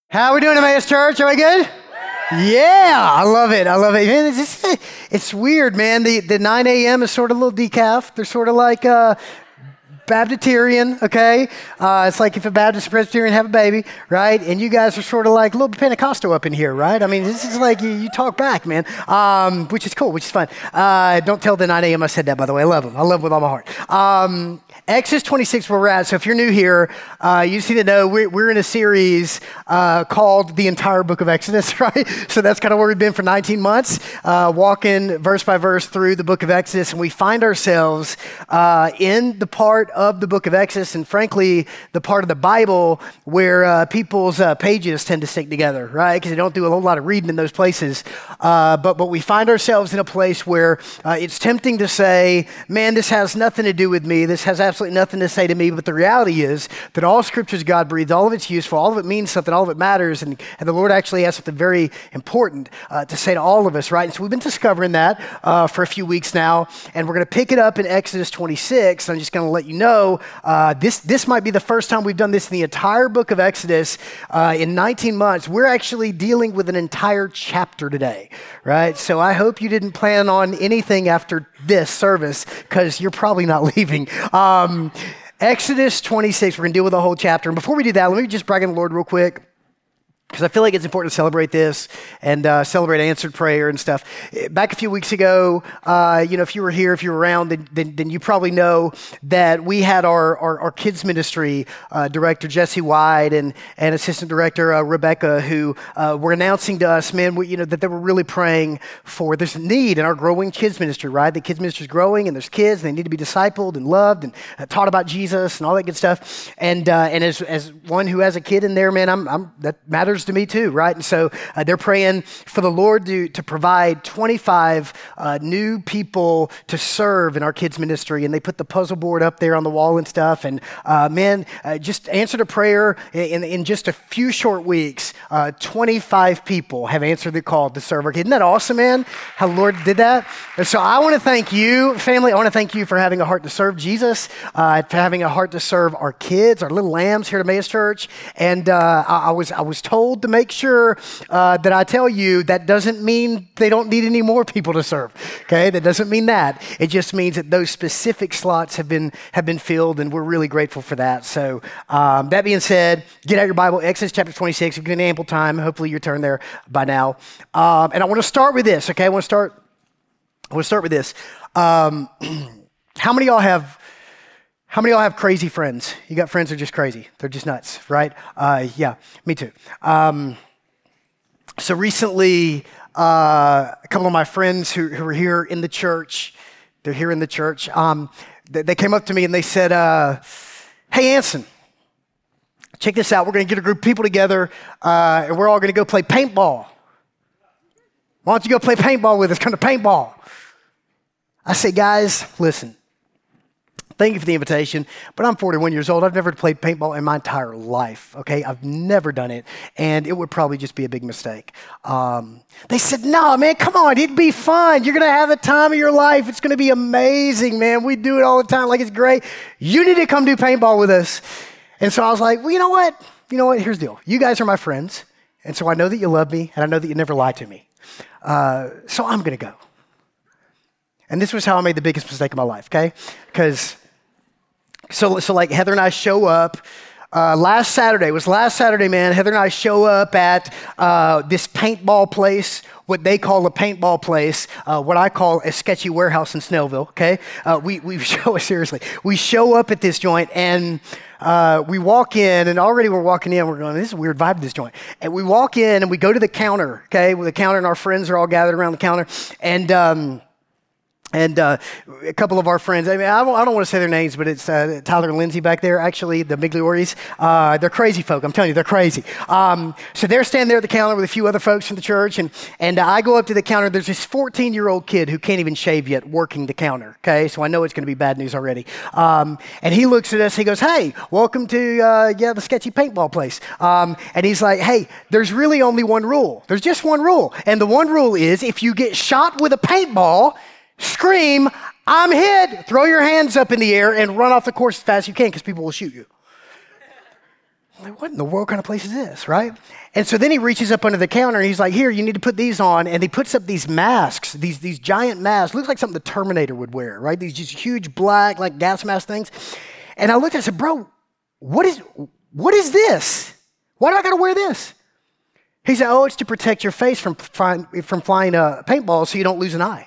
How we doing, Emmaus Church? Are we good? Yeah, I love it. I love it. Man, it's weird, man. The 9 a.m. is sort of a little decaf. They're sort of like Baptitarian, okay? It's like if a Baptist and Presbyterian have a baby, right? And you guys are sort of like a little Pentecostal up in here, right? I mean, this is like you talk back, man, which is cool, which is fun. Don't tell the 9 a.m. I said that, by the way. I love them. I love them with all my heart. Exodus 26, where we're at. So if you're new here, you just need to know we're in a series called the entire book of Exodus, right? So that's kind of where we've been for 19 months, walking verse by verse through the book of Exodus. And we find ourselves in the part of the book of Exodus, and frankly, the part of the Bible where people's pages tend to stick together, right? Because they don't do a whole lot of reading in those places. But we find ourselves in a place where it's tempting to say, man, this has nothing to do with me. This has absolutely nothing to say to me. But the reality is that all Scripture is God-breathed. All of it's useful. All of it means something. All of it matters. And the Lord actually has something very important to say to all of us, right? And so we've been discovering that for a few weeks now. And we're going to pick it up in Exodus 26. I'm just going to let you know this might be the first time we've done this in the entire book of Exodus in 19 months. We're actually dealing with an entire chapter today, right? So I hope you didn't plan on anything after this service because you're probably not leaving. Exodus 26, we're going to deal with the whole chapter. And before we do that, let me just brag on the Lord real quick, because I feel like it's important to celebrate this and celebrate answered prayer and stuff. Back a few weeks ago, if you were here, if you were around, then you probably know that we had our kids ministry director, Jesse Wide, and assistant director, Rebecca, who were announcing to us, man, that they were really praying for this need in our growing kids ministry, right? The kids ministry is growing, and there's kids, and they need to be discipled and loved and taught about Jesus and all that good stuff. And as one who has a kid in there, man, that matters to me too, right? And so they're praying for the Lord to provide 25 new people to serve in our kids ministry. And they put the puzzle board up there on the wall and stuff. And just answered a prayer in just a few short weeks. 25 people have answered the call to serve our kids. Isn't that awesome, man? How the Lord did that? And so I want to thank you, family. I want to thank you for having a heart to serve Jesus, for having a heart to serve our kids, our little lambs here at Emmaus Church. And I was told to make sure that I tell you that doesn't mean they don't need any more people to serve. Okay, that doesn't mean that. It just means that those specific slots have been filled, and we're really grateful for that. So that being said, get out your Bible, Exodus chapter 26. You've got ample time. Hopefully, you're turned there by now. And I want to start with this. Okay, I want to start with this. How many of y'all have crazy friends? You got friends that are just crazy. They're just nuts, right? Yeah, me too. So recently, a couple of my friends who are here in the church, they're here in the church, they came up to me and they said, hey, Anson, check this out. We're going to get a group of people together, and we're all going to go play paintball. Why don't you go play paintball with us? Come to paintball. I say, guys, listen. Thank you for the invitation, but I'm 41 years old. I've never played paintball in my entire life, okay? I've never done it, and it would probably just be a big mistake. They said, no, man, come on, it'd be fun. You're going to have the time of your life. It's going to be amazing, man. We do it all the time like it's great. You need to come do paintball with us. And so I was like, well, you know what? Here's the deal. You guys are my friends, and so I know that you love me, and I know that you never lie to me. So I'm going to go. And this was how I made the biggest mistake of my life, okay? Because So like Heather and I show up, last Saturday, man, Heather and I show up at this paintball place, what they call a paintball place, what I call a sketchy warehouse in Snellville, okay? We show up at this joint, and we walk in, and already we're walking in, we're going, this is a weird vibe to this joint. And we walk in, and we go to the counter, okay? With the counter, and our friends are all gathered around the counter, and a couple of our friends, I mean, I don't want to say their names, but it's Tyler and Lindsay back there, actually, the Miglioris. They're crazy folk. I'm telling you, they're crazy. So they're standing there at the counter with a few other folks from the church, and I go up to the counter. There's this 14-year-old kid who can't even shave yet working the counter, okay? So I know it's going to be bad news already. And he looks at us. He goes, hey, welcome to, the sketchy paintball place. And he's like, hey, there's really only one rule. There's just one rule. And the one rule is if you get shot with a paintball, scream, I'm hit, throw your hands up in the air, and run off the course as fast as you can because people will shoot you. I'm like, what in the world kind of place is this, right? And so then he reaches up under the counter and he's like, here, you need to put these on. And he puts up these masks, these giant masks. Looks like something the Terminator would wear, right? These just huge black, like gas mask things. And I looked at it and said, bro, what is this? Why do I got to wear this? He said, oh, it's to protect your face from flying paintballs so you don't lose an eye.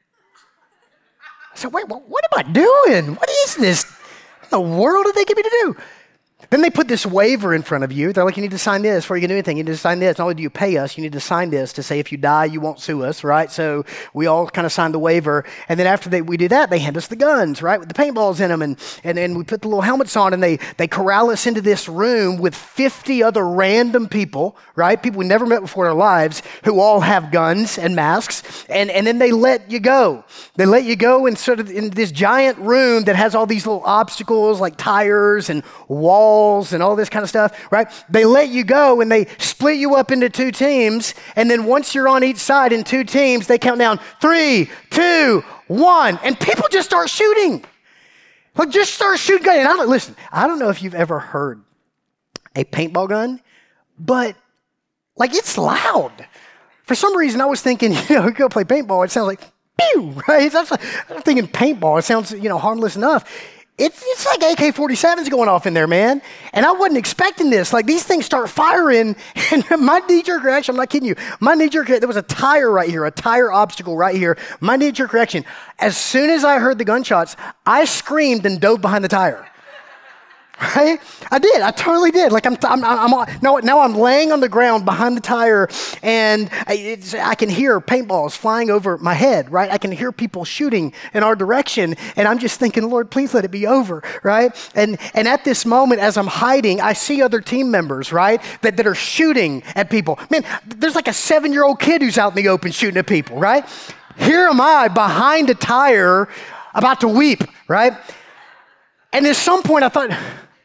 I said, wait, what am I doing? What is this? What in the world did they get me to do? Then they put this waiver in front of you. They're like, you need to sign this before you can do anything. You need to sign this. Not only do you pay us, you need to sign this to say if you die, you won't sue us, right? So we all kind of signed the waiver. And then after we do that, they hand us the guns, right, with the paintballs in them. And then we put the little helmets on, and they corral us into this room with 50 other random people, right, people we never met before in our lives, who all have guns and masks. And then they let you go. They let you go in sort of in this giant room that has all these little obstacles like tires and walls and all this kind of stuff, right? They let you go and they split you up into two teams. And then once you're on each side in two teams, they count down 3, 2, 1. And people just start shooting. Like just start shooting. And I don't know if you've ever heard a paintball gun, but like it's loud. For some reason, I was thinking, you go play paintball, it sounds like pew, right? I'm thinking paintball, it sounds, harmless enough. It's like AK-47s going off in there, man. And I wasn't expecting this. Like these things start firing, and my knee-jerk reaction, I'm not kidding you, there was a tire right here, a tire obstacle right here. My knee-jerk reaction, as soon as I heard the gunshots, I screamed and dove behind the tire. Right? I did. I totally did. Like now I'm laying on the ground behind the tire, and I can hear paintballs flying over my head. Right? I can hear people shooting in our direction, and I'm just thinking, Lord, please let it be over. Right? And at this moment, as I'm hiding, I see other team members, right, that are shooting at people. Man, there's like a 7-year-old kid who's out in the open shooting at people. Right? Here am I behind a tire, about to weep. Right? And at some point, I thought.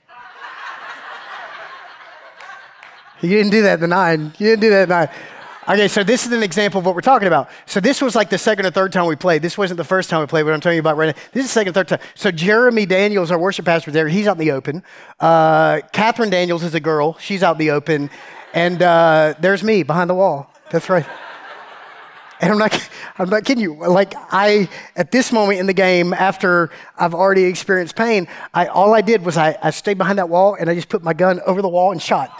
You didn't do that at the 9. You didn't do that at 9. Okay, so this is an example of what we're talking about. So this was like the second or third time we played. This wasn't the first time we played, what I'm telling you about right now. This is the second or third time. So Jeremy Daniels, our worship pastor there, he's out in the open. Catherine Daniels is a girl. She's out in the open. And there's me behind the wall. That's right. And I'm not kidding you. Like at this moment in the game, after I've already experienced pain, all I did was I stayed behind that wall and I just put my gun over the wall and shot.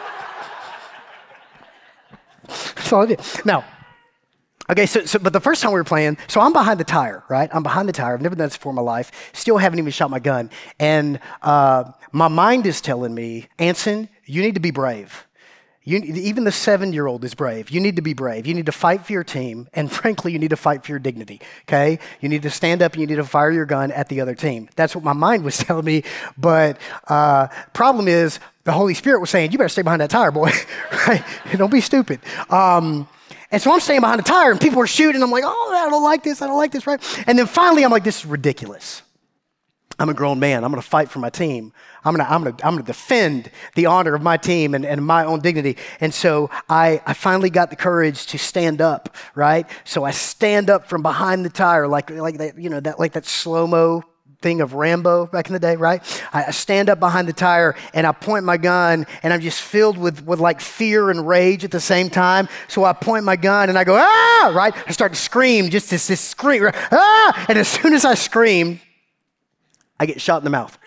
That's all I did. Now, okay, but the first time we were playing, so I'm behind the tire, right? I'm behind the tire. I've never done this before in my life. Still haven't even shot my gun. And my mind is telling me, Anson, you need to be brave. Even the 7-year-old is brave. You need to be brave. You need to fight for your team. And frankly, you need to fight for your dignity, okay? You need to stand up and you need to fire your gun at the other team. That's what my mind was telling me. But problem is, the Holy Spirit was saying, you better stay behind that tire, boy. Right? Don't be stupid. And so I'm staying behind the tire and people are shooting. I'm like, oh, I don't like this, right? And then finally, I'm like, this is ridiculous. I'm a grown man. I'm going to fight for my team. I'm going to defend the honor of my team and my own dignity. And so I finally got the courage to stand up, right? So I stand up from behind the tire like that, that slow-mo thing of Rambo back in the day, right? I stand up behind the tire and I point my gun and I'm just filled with like fear and rage at the same time. So I point my gun and I go, ah, right? I start to scream, just this scream, right? Ah! And as soon as I scream, I get shot in the mouth.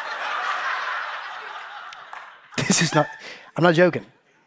I'm not joking.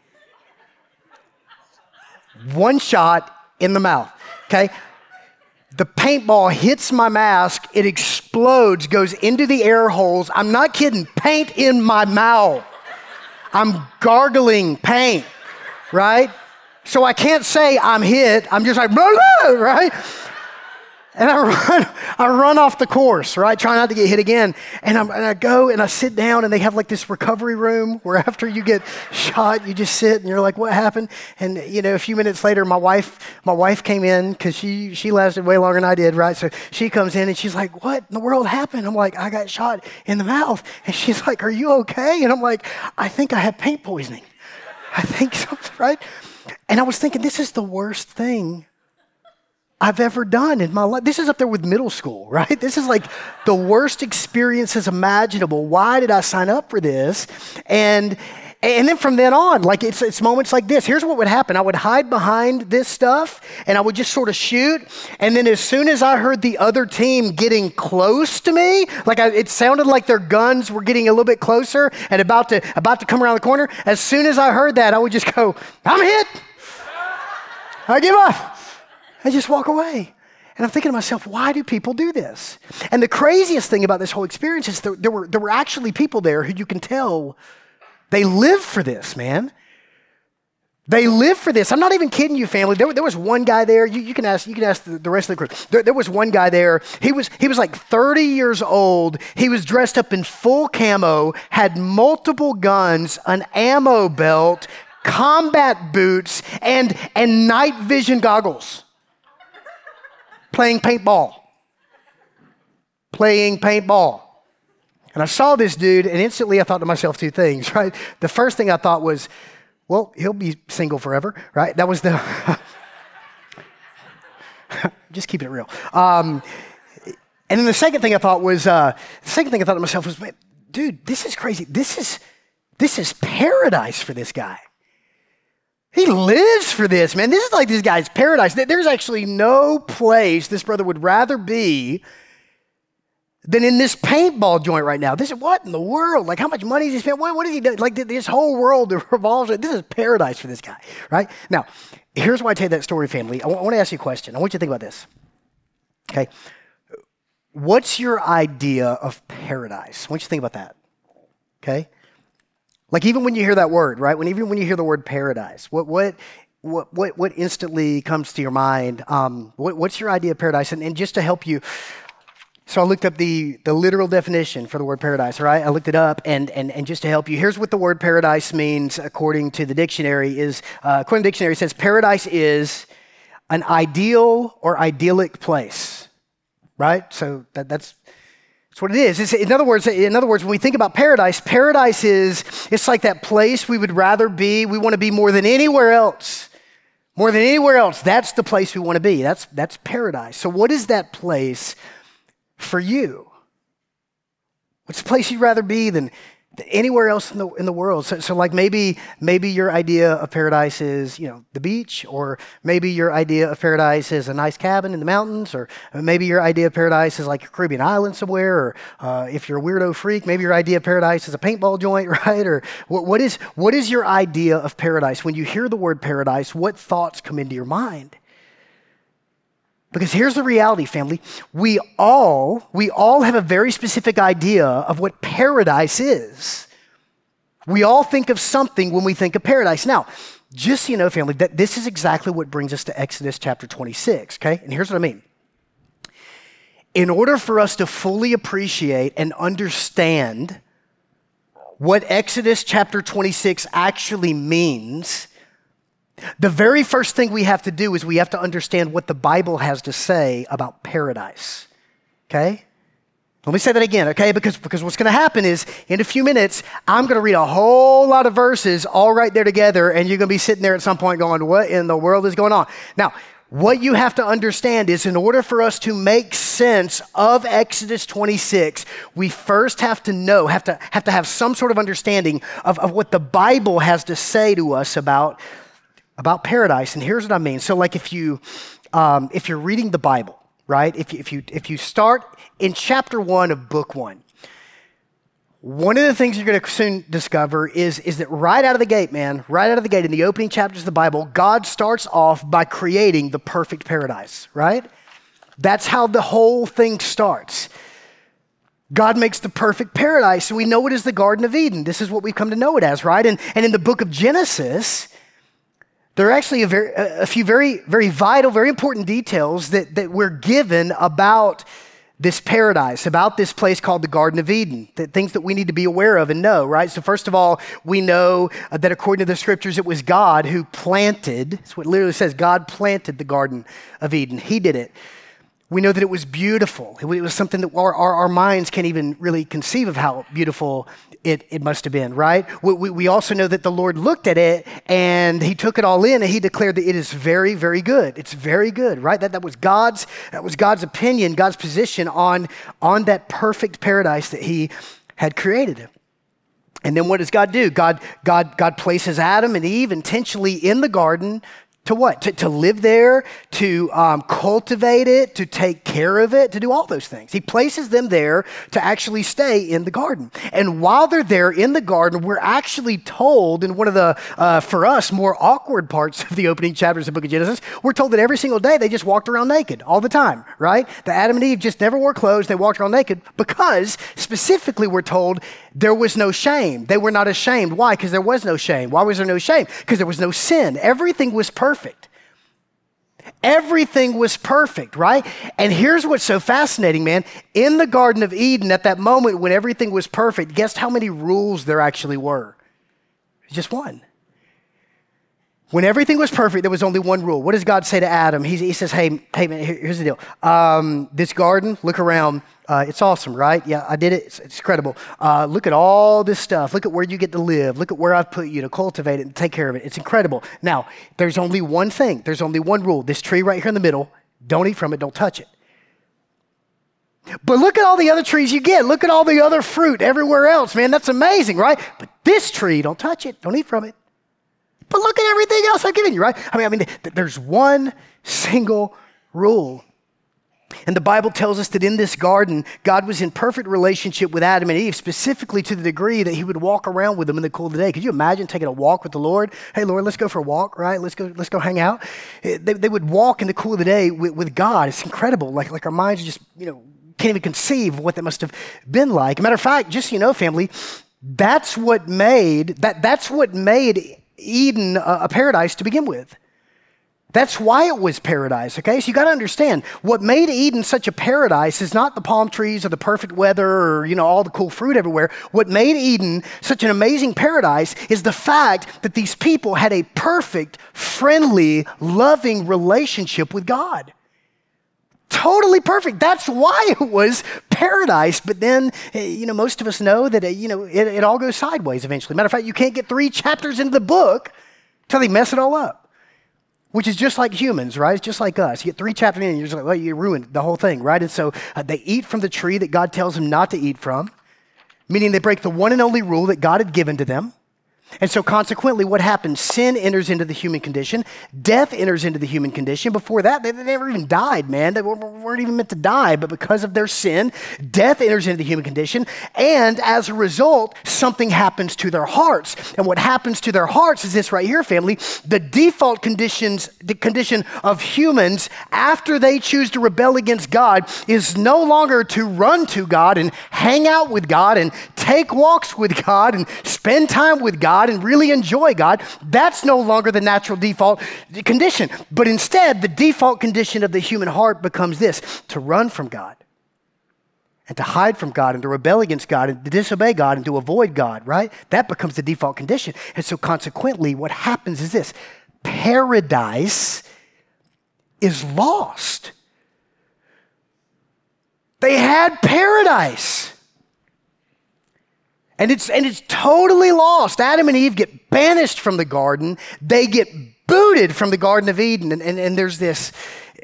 One shot in the mouth, okay? The paintball hits my mask, it explodes, goes into the air holes. I'm not kidding, paint in my mouth. I'm gargling paint, right? So I can't say I'm hit, I'm just like, right? And I run off the course, right? Try not to get hit again. And I go and I sit down and they have like this recovery room where after you get shot, you just sit and you're like, what happened? And a few minutes later, my wife came in because she lasted way longer than I did, right? So she comes in and she's like, what in the world happened? I'm like, I got shot in the mouth. And she's like, are you okay? And I'm like, I think I had paint poisoning. I think so, right? And I was thinking, this is the worst thing I've ever done in my life. This is up there with middle school, right? This is like the worst experiences imaginable. Why did I sign up for this? And then from then on, like it's moments like this. Here's what would happen. I would hide behind this stuff and I would just sort of shoot. And then as soon as I heard the other team getting close to me, it sounded like their guns were getting a little bit closer and about to come around the corner. As soon as I heard that, I would just go, I'm hit. I give up. I just walk away. And I'm thinking to myself, why do people do this? And the craziest thing about this whole experience is there were actually people there who you can tell they live for this, man. They live for this. I'm not even kidding you, family. There was one guy there. You can ask the rest of the crew. There was one guy there. He was like 30 years old. He was dressed up in full camo, had multiple guns, an ammo belt, combat boots, and night vision goggles. Playing paintball. And I saw this dude, and instantly I thought to myself two things, right? The first thing I thought was, well, he'll be single forever, right? That was the... Just keeping it real. And then the second thing I thought to myself was, man, dude, this is crazy. This is paradise for this guy. He lives for this, man. This is like this guy's paradise. There's actually no place this brother would rather be than in this paintball joint right now. This is what in the world? Like, how much money has he spent? What has he done? Like, this whole world revolves around. This is paradise for this guy, right? Now, here's why I tell you that story, family. I want to ask you a question. I want you to think about this, okay? What's your idea of paradise? I want you to think about that, okay? Like, even when you hear that word, right? Even when you hear the word paradise, what instantly comes to your mind? What's your idea of paradise? And just to help you, so I looked up the literal definition for the word paradise, all right? I looked it up, and just to help you, here's what the word paradise means according to the dictionary. According to the dictionary, it says paradise is an ideal or idyllic place, right? So that's what it is. In other words, when we think about paradise, it's like that place we would rather be. We want to be more than anywhere else. More than anywhere else, that's the place we want to be. That's paradise. So what is that place for you? What's the place you'd rather be than anywhere else in the world? So like maybe your idea of paradise is, the beach, or maybe your idea of paradise is a nice cabin in the mountains, or maybe your idea of paradise is like a Caribbean island somewhere, or if you're a weirdo freak, maybe your idea of paradise is a paintball joint, right? Or what is your idea of paradise? When you hear the word paradise, what thoughts come into your mind? Because here's the reality, family. We all have a very specific idea of what paradise is. We all think of something when we think of paradise. Now, just so you know, family, that this is exactly what brings us to Exodus chapter 26, okay? And here's what I mean. In order for us to fully appreciate and understand what Exodus chapter 26 actually means, the very first thing we have to do is we have to understand what the Bible has to say about paradise, okay? Let me say that again, okay? Because what's going to happen is in a few minutes, I'm going to read a whole lot of verses all right there together, and you're going to be sitting there at some point going, what in the world is going on? Now, what you have to understand is in order for us to make sense of Exodus 26, we first have to have some sort of understanding of what the Bible has to say to us about paradise. And here's what I mean. So like if you're reading the Bible, right? If you start in chapter 1 of book 1, one of the things you're going to soon discover is that right out of the gate, in the opening chapters of the Bible, God starts off by creating the perfect paradise, right? That's how the whole thing starts. God makes the perfect paradise, and we know it as the Garden of Eden. This is what we've come to know it as, right? And in the book of Genesis, there are actually a few very, very vital, very important details that we're given about this paradise, about this place called the Garden of Eden, things that we need to be aware of and know, right? So first of all, we know that according to the scriptures, it was God who planted, that's what it literally says, God planted the Garden of Eden. He did it. We know that it was beautiful. It was something that our minds can't even really conceive of how beautiful it must have been, right? We also know that the Lord looked at it and he took it all in and he declared that it is very, very good. It's very good, right? That was God's opinion, God's position on that perfect paradise that he had created. And then what does God do? God places Adam and Eve intentionally in the garden to what? To live there, to cultivate it, to take care of it, to do all those things. He places them there to actually stay in the garden. And while they're there in the garden, we're actually told in one of the, for us, more awkward parts of the opening chapters of the book of Genesis, we're told that every single day they just walked around naked all the time, right? That Adam and Eve just never wore clothes. They walked around naked because specifically we're told there was no shame. They were not ashamed. Why? Because there was no shame. Why was there no shame? Because there was no sin. Everything was perfect. Everything was perfect, right? And here's what's so fascinating, man. In the Garden of Eden, at that moment when everything was perfect, guess how many rules there actually were? Just one. When everything was perfect, there was only one rule. What does God say to Adam? He says, hey man, here's the deal. This garden, look around. It's awesome, right? Yeah, I did it. It's incredible. Look at all this stuff. Look at where you get to live. Look at where I've put you to cultivate it and take care of it. It's incredible. Now, there's only one thing. There's only one rule. This tree right here in the middle, don't eat from it. Don't touch it. But look at all the other trees you get. Look at all the other fruit everywhere else, man. That's amazing, right? But this tree, don't touch it. Don't eat from it. But look at everything else I've given you, right? I mean, there's one single rule. And the Bible tells us that in this garden, God was in perfect relationship with Adam and Eve, specifically to the degree that he would walk around with them in the cool of the day. Could you imagine taking a walk with the Lord? Hey, Lord, let's go for a walk, right? Let's go hang out. They would walk in the cool of the day with God. It's incredible. Like our minds just, can't even conceive of what that must have been like. Matter of fact, just so you know, family, that's what made Eden a paradise to begin with. That's why it was paradise, okay? So you got to understand, what made Eden such a paradise is not the palm trees or the perfect weather or, all the cool fruit everywhere. What made Eden such an amazing paradise is the fact that these people had a perfect, friendly, loving relationship with God. Totally perfect. That's why it was paradise. But then, most of us know that, it all goes sideways eventually. Matter of fact, you can't get 3 chapters into the book till they mess it all up, which is just like humans, right? It's just like us. You get 3 chapters in and you're just like, well, you ruined the whole thing, right? And so they eat from the tree that God tells them not to eat from, meaning they break the one and only rule that God had given to them. And so consequently, what happens? Sin enters into the human condition. Death enters into the human condition. Before that, they never even died, man. They weren't even meant to die. But because of their sin, death enters into the human condition. And as a result, something happens to their hearts. And what happens to their hearts is this right here, family. The default condition of humans after they choose to rebel against God is no longer to run to God and hang out with God and take walks with God and spend time with God and really enjoy God. That's no longer the natural default condition. But instead, the default condition of the human heart becomes this: to run from God and to hide from God and to rebel against God and to disobey God and to avoid God, right? That becomes the default condition. And so consequently, what happens is this: paradise is lost. They had paradise. And it's totally lost. Adam and Eve get banished from the garden. They get booted from the Garden of Eden. And there's this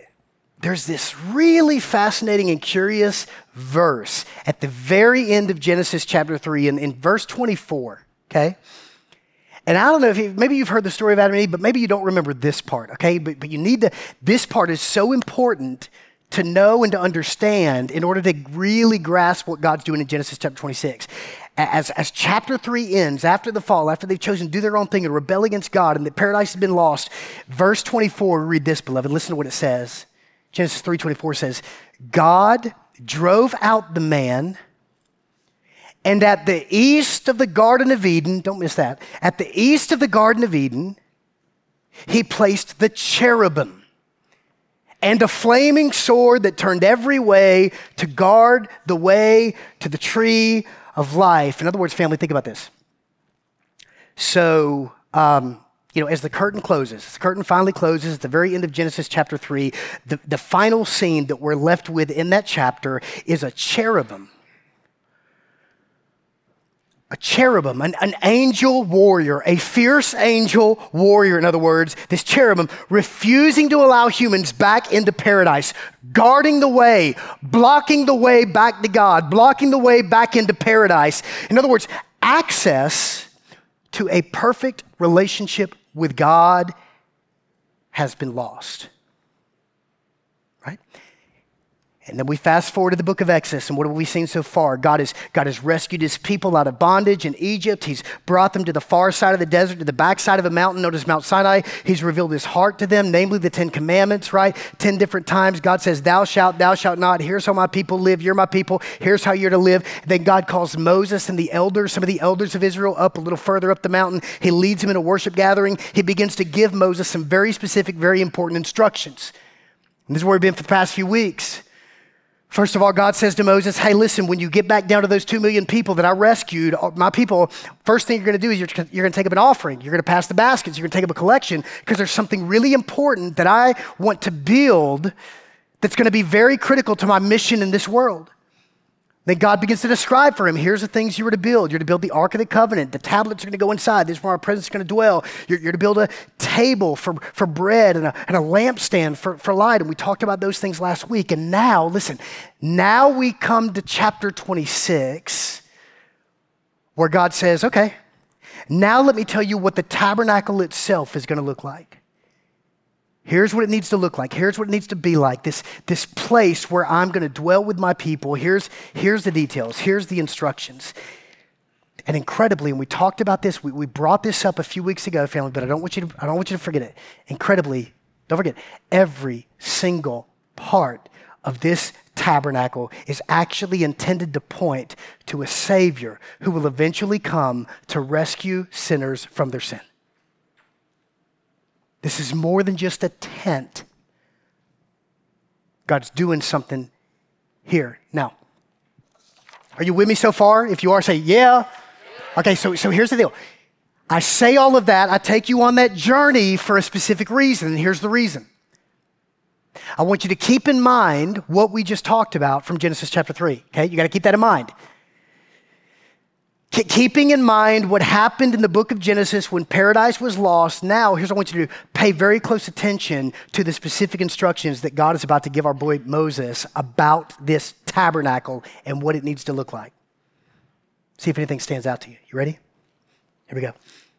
really fascinating and curious verse at the very end of Genesis chapter 3 in verse 24, okay? And I don't know if maybe you've heard the story of Adam and Eve, but maybe you don't remember this part, okay? But you need to, this part is so important to know and to understand in order to really grasp what God's doing in Genesis chapter 26. As chapter 3 ends, after the fall, after they've chosen to do their own thing and rebel against God and that paradise has been lost, verse 24, we read this, beloved. Listen to what it says. Genesis 3:24 says, God drove out the man, and at the east of the Garden of Eden, don't miss that, at the east of the Garden of Eden, he placed the cherubim and a flaming sword that turned every way to guard the way to the tree of life. In other words, family, think about this. So as the curtain closes, as the curtain finally closes at the very end of Genesis chapter 3, the final scene that we're left with in that chapter is a cherubim. A cherubim, an angel warrior, a fierce angel warrior, in other words, this cherubim refusing to allow humans back into paradise, guarding the way, blocking the way back to God, blocking the way back into paradise. In other words, access to a perfect relationship with God has been lost, right? And then we fast forward to the book of Exodus, and what have we seen so far? God has rescued his people out of bondage in Egypt. He's brought them to the far side of the desert, to the backside of a mountain known as Mount Sinai. He's revealed his heart to them, namely the 10 Commandments, right? 10 different times God says, thou shalt not. Here's how my people live. You're my people. Here's how you're to live. Then God calls Moses and the elders, some of the elders of Israel, up a little further up the mountain. He leads them in a worship gathering. He begins to give Moses some very specific, very important instructions. And this is where we've been for the past few weeks. First of all, God says to Moses, hey, listen, when you get back down to those 2 million people that I rescued, my people, first thing you're going to do is you're going to take up an offering. You're going to pass the baskets. You're going to take up a collection because there's something really important that I want to build that's going to be very critical to my mission in this world. Then God begins to describe for him, here's the things you were to build. You're to build the Ark of the Covenant. The tablets are going to go inside. This is where our presence is going to dwell. You're to build a table for bread and a lampstand for light. And we talked about those things last week. And now, listen, now we come to chapter 26 where God says, okay, now let me tell you what the tabernacle itself is going to look like. Here's what it needs to look like. Here's what it needs to be like. This place where I'm going to dwell with my people. Here's the details. Here's the instructions. And incredibly, and we talked about this, we brought this up a few weeks ago, family, but I don't want you to forget it. Incredibly, don't forget, every single part of this tabernacle is actually intended to point to a Savior who will eventually come to rescue sinners from their sin. This is more than just a tent. God's doing something here. Now, are you with me so far? If you are, say, yeah. Okay, so here's the deal. I say all of that. I take you on that journey for a specific reason, and here's the reason. I want you to keep in mind what we just talked about from Genesis chapter 3, okay? You got to keep that in mind. Keeping in mind what happened in the book of Genesis when paradise was lost, now here's what I want you to do. Pay very close attention to the specific instructions that God is about to give our boy Moses about this tabernacle and what it needs to look like. See if anything stands out to you. You ready? Here we go.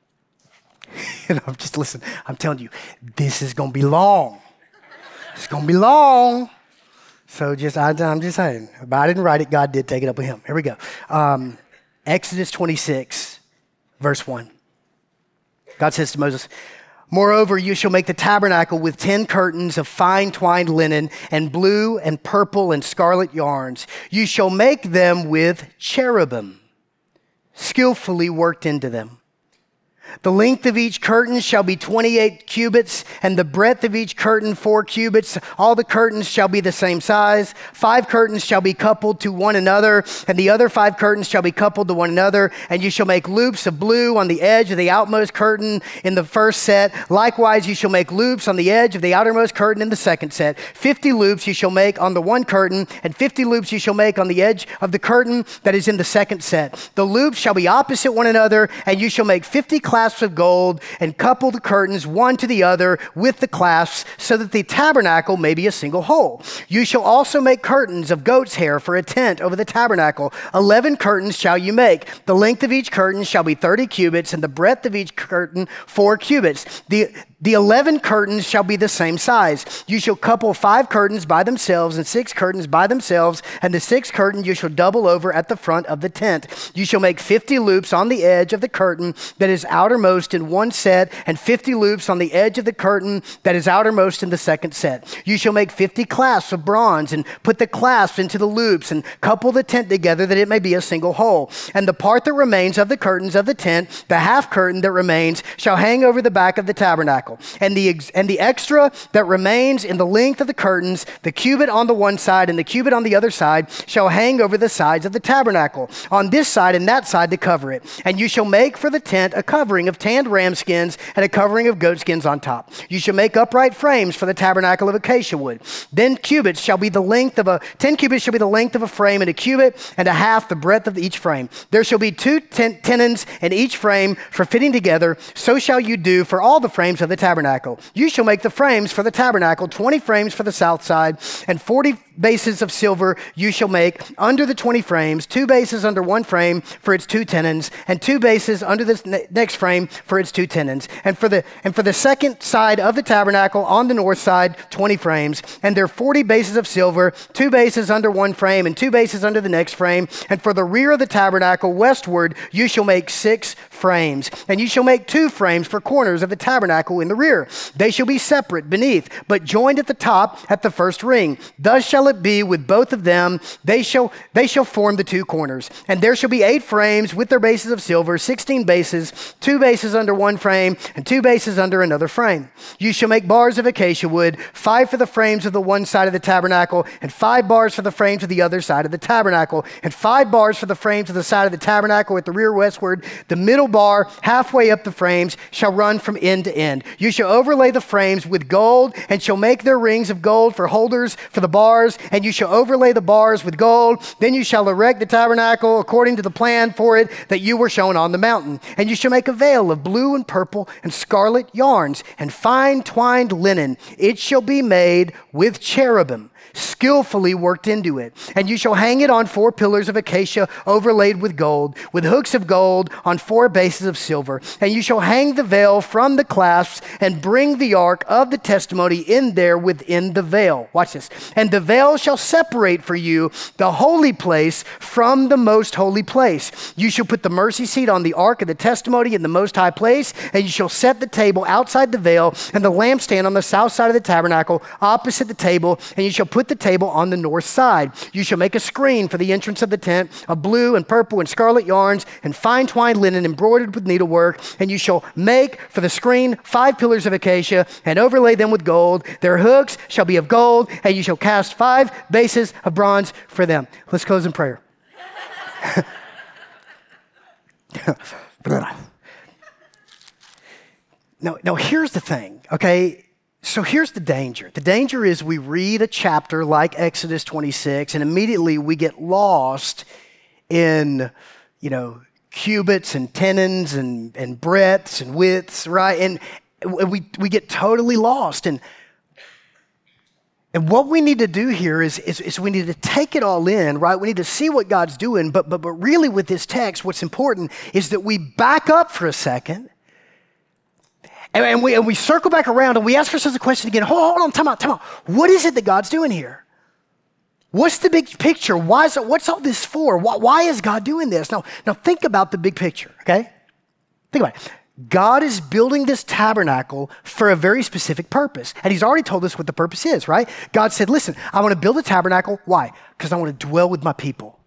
Listen, I'm telling you, this is going to be long. It's going to be long. So I'm just saying, if I didn't write it, God did take it up with him. Here we go. Exodus 26, verse 1. God says to Moses, moreover, you shall make the tabernacle with 10 curtains of fine twined linen and blue and purple and scarlet yarns. You shall make them with cherubim, skillfully worked into them. The length of each curtain shall be 28 cubits, and the breadth of each curtain 4 cubits. All the curtains shall be the same size. 5 curtains shall be coupled to one another, and the other 5 curtains shall be coupled to one another. And you shall make loops of blue on the edge of the outmost curtain in the first set. Likewise, you shall make loops on the edge of the outermost curtain in the second set. 50 loops you shall make on the one curtain, and 50 loops you shall make on the edge of the curtain that is in the second set. The loops shall be opposite one another, and you shall make 50 clasps of gold and couple the curtains one to the other with the clasps so that the tabernacle may be a single whole. You shall also make curtains of goat's hair for a tent over the tabernacle. 11 curtains shall you make. The length of each curtain shall be 30 cubits and the breadth of each curtain 4 cubits. The 11 curtains shall be the same size. You shall couple 5 curtains by themselves and 6 curtains by themselves, and the 6th curtain you shall double over at the front of the tent. You shall make 50 loops on the edge of the curtain that is outermost in one set, and 50 loops on the edge of the curtain that is outermost in the second set. You shall make 50 clasps of bronze and put the clasps into the loops and couple the tent together that it may be a single whole. And the part that remains of the curtains of the tent, the half curtain that remains, shall hang over the back of the tabernacle. tabernacle. And the extra that remains in the length of the curtains, the cubit on the one side and the cubit on the other side, shall hang over the sides of the tabernacle, on this side and that side to cover it. And you shall make for the tent a covering of tanned ram skins and a covering of goat skins on top. You shall make upright frames for the tabernacle of acacia wood. Then 10 cubits shall be the length of a frame, and a cubit and a half the breadth of each frame. There shall be 2 tenons in each frame for fitting together. So shall you do for all the frames of the tabernacle. You shall make the frames for the tabernacle, 20 frames for the south side, and 40 bases of silver you shall make under the 20 frames, 2 bases under one frame for its 2 tenons, and 2 bases under the next frame for its 2 tenons. And for the second side of the tabernacle on the north side, 20 frames, and there are 40 bases of silver, 2 bases under one frame and 2 bases under the next frame. And for the rear of the tabernacle westward, you shall make 6 frames. And you shall make 2 frames for corners of the tabernacle in the rear. They shall be separate beneath, but joined at the top at the first ring. Thus shall it be with both of them. They shall form the 2 corners. And there shall be 8 frames with their bases of silver, 16 bases, 2 bases under one frame and 2 bases under another frame. You shall make bars of acacia wood, 5 for the frames of the one side of the tabernacle, and 5 bars for the frames of the other side of the tabernacle, and 5 bars for the frames of the side of the tabernacle at the rear westward. The middle bar, halfway up the frames, shall run from end to end. You shall overlay the frames with gold, and shall make their rings of gold for holders for the bars, and you shall overlay the bars with gold. Then you shall erect the tabernacle according to the plan for it that you were shown on the mountain. And you shall make a veil of blue and purple and scarlet yarns and fine twined linen. It shall be made with cherubim, skillfully worked into it. And you shall hang it on 4 pillars of acacia overlaid with gold, with hooks of gold on 4 bases of silver. And you shall hang the veil from the clasps and bring the ark of the testimony in there within the veil. Watch this. And the veil shall separate for you the holy place from the most holy place. You shall put the mercy seat on the ark of the testimony in the most high place, and you shall set the table outside the veil and the lampstand on the south side of the tabernacle opposite the table, and you shall put the table on the north side. You shall make a screen for the entrance of the tent of blue and purple and scarlet yarns and fine twined linen embroidered with needlework. And you shall make for the screen 5 pillars of acacia and overlay them with gold. Their hooks shall be of gold, and you shall cast 5 bases of bronze for them. Let's close in prayer. Now, here's the thing, okay? So here's the danger. The danger is we read a chapter like Exodus 26 and immediately we get lost in, cubits and tenons and breadths and widths, right? And we get totally lost. And what we need to do here is we need to take it all in, right? We need to see what God's doing. But really with this text, what's important is that we back up for a second and we circle back around and we ask ourselves the question again, hold on, time out. What is it that God's doing here? What's the big picture? What's all this for? Why is God doing this? Now think about the big picture, okay? Think about it. God is building this tabernacle for a very specific purpose. And he's already told us what the purpose is, right? God said, listen, I want to build a tabernacle. Why? Because I want to dwell with my people.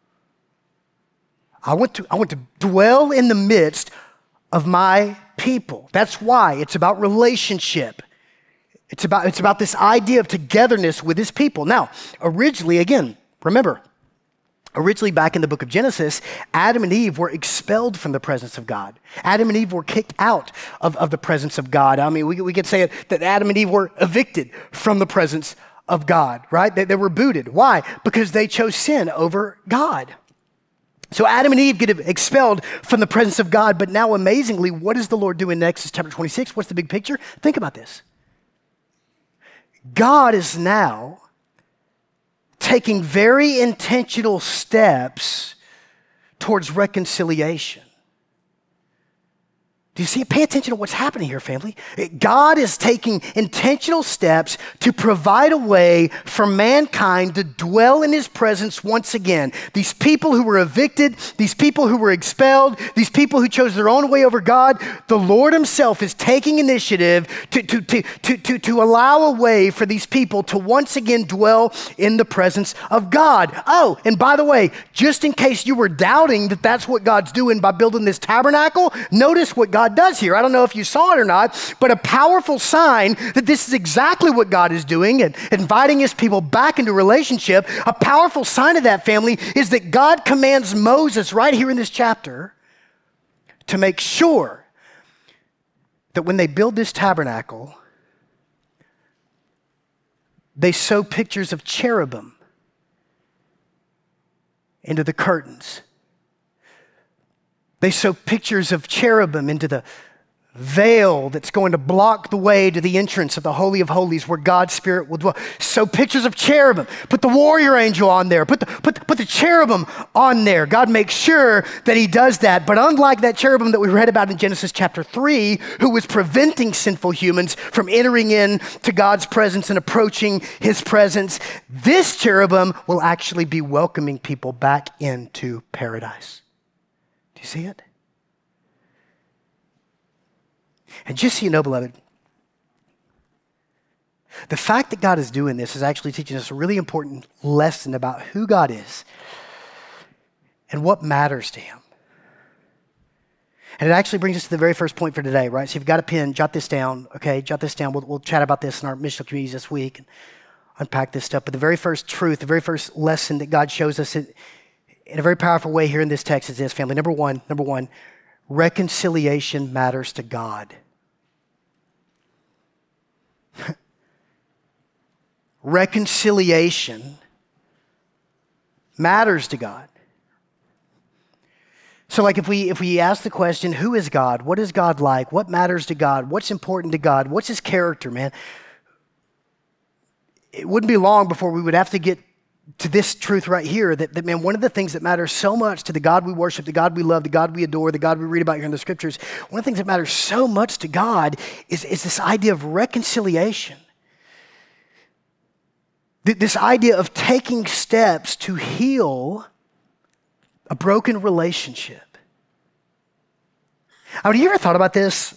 I want to dwell in the midst of my people. That's why. It's about relationship. It's about this idea of togetherness with his people. Now, originally back in the book of Genesis, Adam and Eve were expelled from the presence of God. Adam and Eve were kicked out of the presence of God. I mean, we could say that Adam and Eve were evicted from the presence of God, right? They were booted. Why? Because they chose sin over God. So Adam and Eve get expelled from the presence of God, but now amazingly, what does the Lord do in Exodus chapter 26? What's the big picture? Think about this. God is now taking very intentional steps towards reconciliation. Do you see it? Pay attention to what's happening here, family. God is taking intentional steps to provide a way for mankind to dwell in his presence once again. These people who were evicted, these people who were expelled, these people who chose their own way over God, the Lord himself is taking initiative to allow a way for these people to once again dwell in the presence of God. Oh, and by the way, just in case you were doubting that that's what God's doing by building this tabernacle, notice what God God does here. I don't know if you saw it or not, but a powerful sign that this is exactly what God is doing and inviting his people back into relationship. A powerful sign of that, family, is that God commands Moses right here in this chapter to make sure that when they build this tabernacle, they sew pictures of cherubim into the curtains. They sew pictures of cherubim into the veil that's going to block the way to the entrance of the Holy of Holies where God's Spirit will dwell. Sew pictures of cherubim. Put the warrior angel on there. Put the cherubim on there. God makes sure that he does that. But unlike that cherubim that we read about in Genesis chapter 3, who was preventing sinful humans from entering into God's presence and approaching his presence, this cherubim will actually be welcoming people back into paradise. Do you see it? And just so you know, beloved, the fact that God is doing this is actually teaching us a really important lesson about who God is and what matters to him. And it actually brings us to the very first point for today, right? So if you've got a pen, jot this down, okay? Jot this down. We'll chat about this in our missional communities this week and unpack this stuff. But the very first truth, the very first lesson that God shows us in a very powerful way here in this text is this, family. Number one, reconciliation matters to God. Reconciliation matters to God. So like if we ask the question, who is God? What is God like? What matters to God? What's important to God? What's his character, man? It wouldn't be long before we would have to get to this truth right here, that man, one of the things that matters so much to the God we worship, the God we love, the God we adore, the God we read about here in the scriptures, one of the things that matters so much to God is this idea of reconciliation. This idea of taking steps to heal a broken relationship. Have you ever thought about this?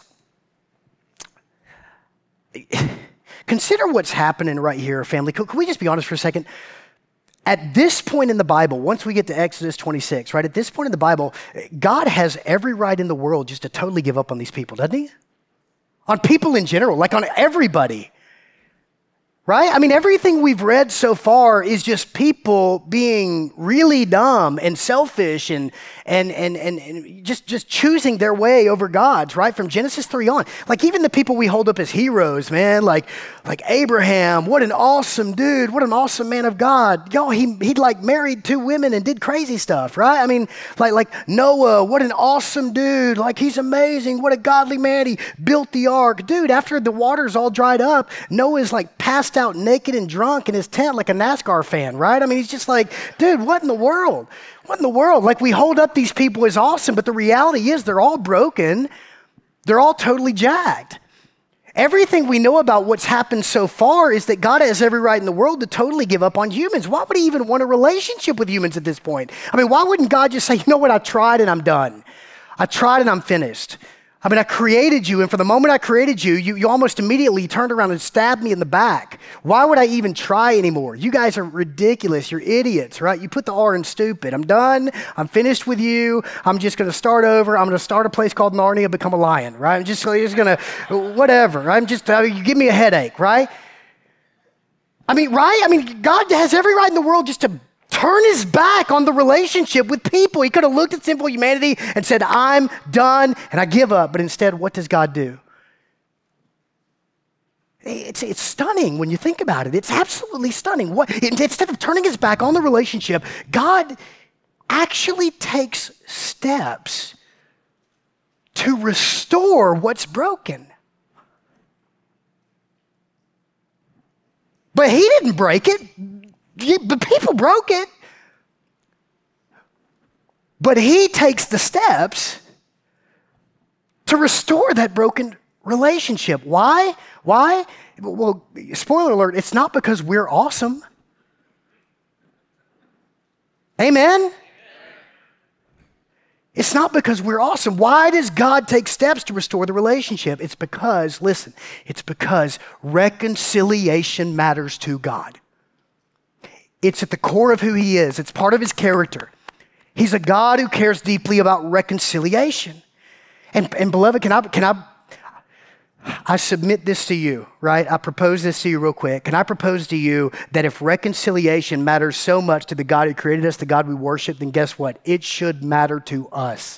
Consider what's happening right here, family. Can we just be honest for a second? At this point in the Bible, once we get to Exodus 26, right? At this point in the Bible, God has every right in the world just to totally give up on these people, doesn't he? On people in general, like on everybody. Right? I mean, everything we've read so far is just people being really dumb and selfish and just choosing their way over God's, right? From Genesis 3 on. Like even the people we hold up as heroes, man, like Abraham, what an awesome dude, what an awesome man of God. Y'all, he'd like married 2 women and did crazy stuff, right? I mean, like Noah, what an awesome dude. Like he's amazing. What a godly man. He built the ark. Dude, after the waters all dried up, Noah's like passed out naked and drunk in his tent like a NASCAR fan, right? I mean, he's just like, dude, what in the world? What in the world? Like we hold up these people as awesome, but the reality is they're all broken. They're all totally jacked. Everything we know about what's happened so far is that God has every right in the world to totally give up on humans. Why would he even want a relationship with humans at this point? I mean, why wouldn't God just say, you know what, I tried and I'm done. I tried and I'm finished. I mean, I created you, and for the moment I created you, you almost immediately turned around and stabbed me in the back. Why would I even try anymore? You guys are ridiculous. You're idiots, right? You put the R in stupid. I'm done. I'm finished with you. I'm just going to start over. I'm going to start a place called Narnia, become a lion, right? I'm just going to, whatever. You give me a headache, right? I mean, right? I mean, God has every right in the world just to turn his back on the relationship with people. He could have looked at sinful humanity and said, I'm done and I give up. But instead, what does God do? It's stunning when you think about it. It's absolutely stunning. Instead of turning his back on the relationship, God actually takes steps to restore what's broken. But he didn't break it. The people broke it. But he takes the steps to restore that broken relationship. Why? Well, spoiler alert, it's not because we're awesome. Amen? It's not because we're awesome. Why does God take steps to restore the relationship? It's because, listen, it's because reconciliation matters to God. It's at the core of who he is. It's part of his character. He's a God who cares deeply about reconciliation. And beloved, I submit this to you, right? I propose this to you real quick. Can I propose to you that if reconciliation matters so much to the God who created us, the God we worship, then guess what? It should matter to us.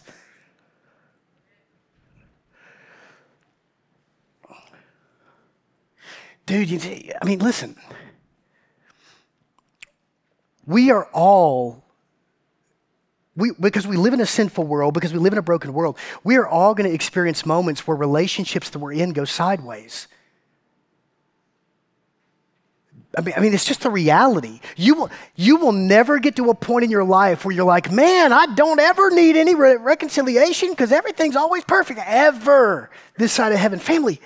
Dude, listen. We are all, because we live in a sinful world, because we live in a broken world, we are all going to experience moments where relationships that we're in go sideways. I mean, it's just the reality. You will never get to a point in your life where you're like, man, I don't ever need any reconciliation because everything's always perfect, ever, this side of heaven. Family,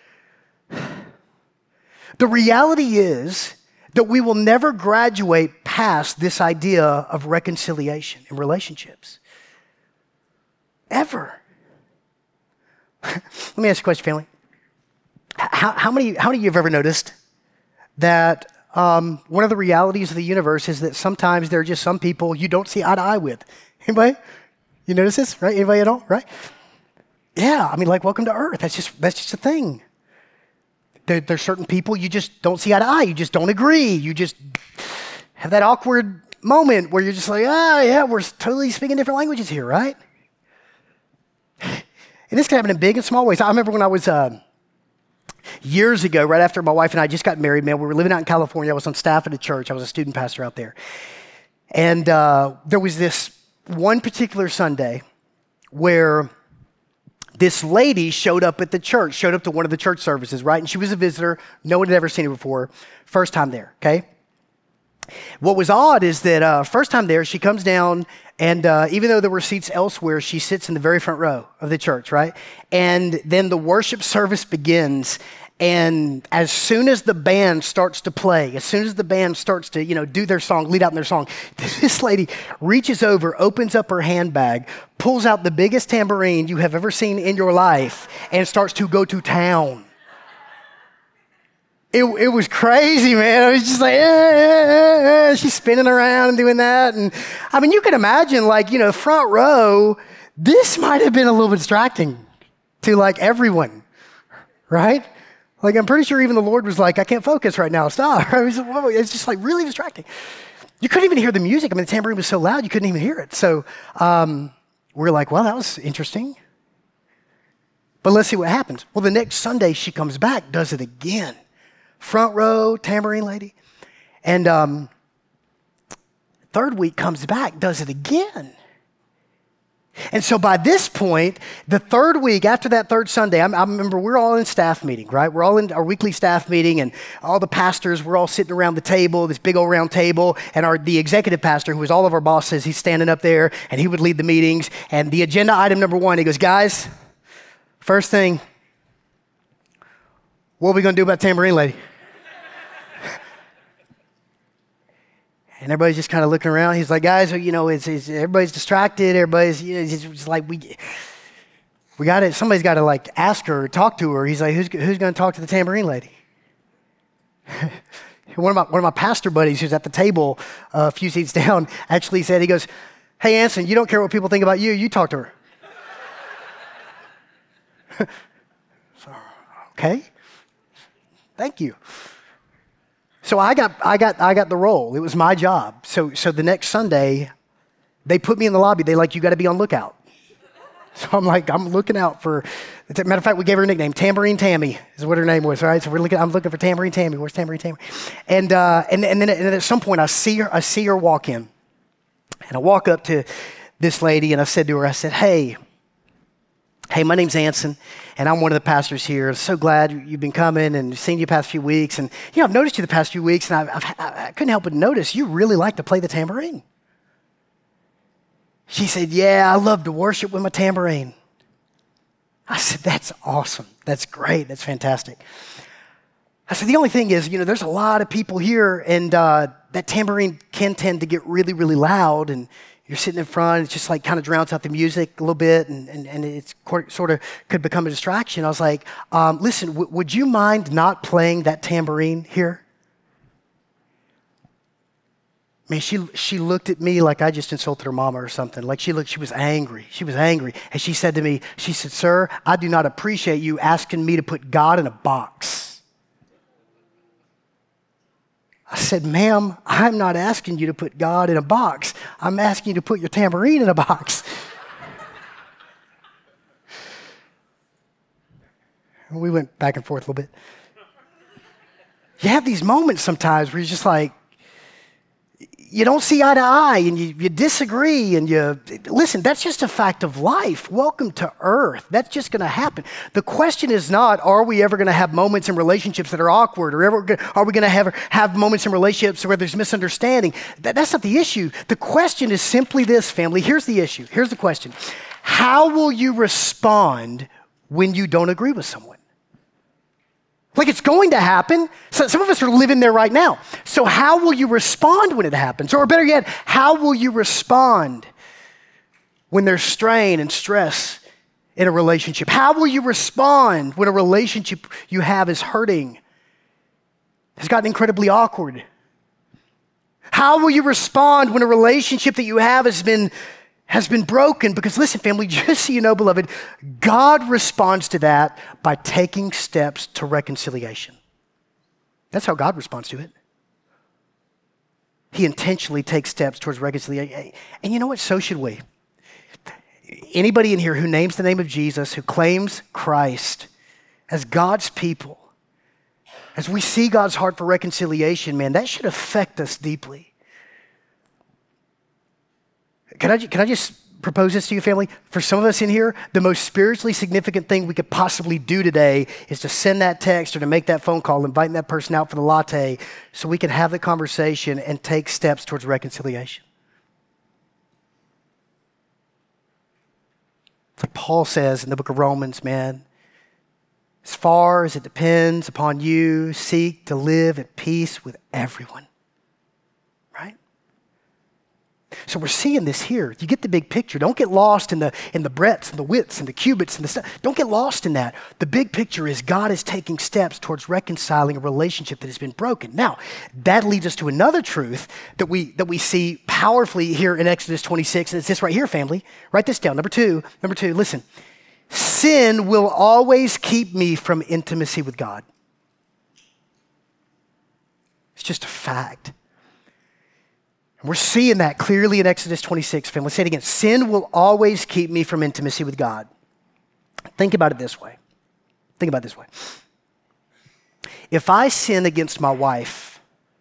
the reality is that we will never graduate past this idea of reconciliation in relationships. Ever. Let me ask you a question, family. How many of you have ever noticed that one of the realities of the universe is that sometimes there are just some people you don't see eye to eye with? Anybody? You notice this, right? Anybody at all, right? Yeah, like welcome to Earth. That's just a thing. There's certain people you just don't see eye to eye. You just don't agree. You just have that awkward moment where you're just like, yeah, we're totally speaking different languages here, right? And this can happen in big and small ways. I remember when I was years ago, right after my wife and I just got married, man, we were living out in California. I was on staff at a church. I was a student pastor out there. And there was this one particular Sunday where this lady showed up at the church, showed up to one of the church services, right? And she was a visitor. No one had ever seen her before. First time there, okay? What was odd is that first time there, she comes down, and even though there were seats elsewhere, she sits in the very front row of the church, right? And then the worship service begins, and as soon as the band starts to play, as soon as the band starts to, do their song, lead out in their song, this lady reaches over, opens up her handbag, pulls out the biggest tambourine you have ever seen in your life, and starts to go to town. It was crazy, man. I was just like, she's spinning around and doing that. And you can imagine, front row, this might have been a little bit distracting to everyone, right? I'm pretty sure even the Lord was like, I can't focus right now, stop. It's just really distracting. You couldn't even hear the music. The tambourine was so loud, you couldn't even hear it. So we're like, well, that was interesting. But let's see what happens. Well, the next Sunday she comes back, does it again. Front row, tambourine lady. And third week comes back, does it again. And so by this point, the third week, after that third Sunday, I remember we're all in staff meeting, right? We're all in our weekly staff meeting, and all the pastors, we're all sitting around the table, this big old round table, and the executive pastor, who was all of our bosses, he's standing up there, and he would lead the meetings. And the agenda item number one, he goes, guys, first thing, what are we going to do about tambourine lady? And everybody's just kind of looking around. He's like, guys, everybody's distracted. Everybody's, it's just like, we got it. Somebody's got to ask her, talk to her. He's like, who's going to talk to the tambourine lady? One of my pastor buddies who's at the table a few seats down actually said, he goes, hey, Anson, you don't care what people think about you. You talk to her. So, okay. Thank you. So I got the role. It was my job. So the next Sunday, they put me in the lobby. They you got to be on lookout. So I'm looking out for. As a matter of fact, we gave her a nickname, Tambourine Tammy, is what her name was. Right. So I'm looking for Tambourine Tammy. Where's Tambourine Tammy? And then at some point, I see her walk in, and I walk up to this lady, and I said to her, I said, hey, my name's Anson, and I'm one of the pastors here. I'm so glad you've been coming and seen you the past few weeks. And, I've noticed you the past few weeks, and I couldn't help but notice you really like to play the tambourine. She said, yeah, I love to worship with my tambourine. I said, that's awesome. That's great. That's fantastic. I said, the only thing is, there's a lot of people here, and that tambourine can tend to get really, really loud, and you're sitting in front, it's just kind of drowns out the music a little bit, and it's sort of could become a distraction. I was like, listen, would you mind not playing that tambourine here? Man, she looked at me like I just insulted her mama or something. Like she was angry. She was angry. And she said to me, she said, "Sir, I do not appreciate you asking me to put God in a box." I said, "Ma'am, I'm not asking you to put God in a box. I'm asking you to put your tambourine in a box." We went back and forth a little bit. You have these moments sometimes where you're just like, you don't see eye to eye and you disagree and listen, that's just a fact of life. Welcome to earth. That's just going to happen. The question is not, are we ever going to have moments in relationships that are awkward, or are we going to have moments in relationships where there's misunderstanding? That's not the issue. The question is simply this, family. Here's the issue. Here's the question. How will you respond when you don't agree with someone? Like, it's going to happen. So some of us are living there right now. So how will you respond when it happens? Or better yet, how will you respond when there's strain and stress in a relationship? How will you respond when a relationship you have is hurting, has gotten incredibly awkward? How will you respond when a relationship that you have has been broken? Because listen, family, just so you know, beloved, God responds to that by taking steps to reconciliation. That's how God responds to it. He intentionally takes steps towards reconciliation. And you know what? So should we. Anybody in here who names the name of Jesus, who claims Christ as God's people, as we see God's heart for reconciliation, man, that should affect us deeply. Can I just propose this to you, family? For some of us in here, the most spiritually significant thing we could possibly do today is to send that text or to make that phone call, inviting that person out for the latte so we can have the conversation and take steps towards reconciliation. It's like Paul says in the book of Romans, man, as far as it depends upon you, seek to live at peace with everyone. So we're seeing this here. You get the big picture. Don't get lost in the breadths and the widths and the cubits and the stuff. Don't get lost in that. The big picture is God is taking steps towards reconciling a relationship that has been broken. Now, that leads us to another truth that we see powerfully here in Exodus 26, and it's this right here, family. Write this down. Number two, listen. Sin will always keep me from intimacy with God. It's just a fact. We're seeing that clearly in Exodus 26, family. Let's say it again. Sin will always keep me from intimacy with God. Think about it this way. If I sin against my wife,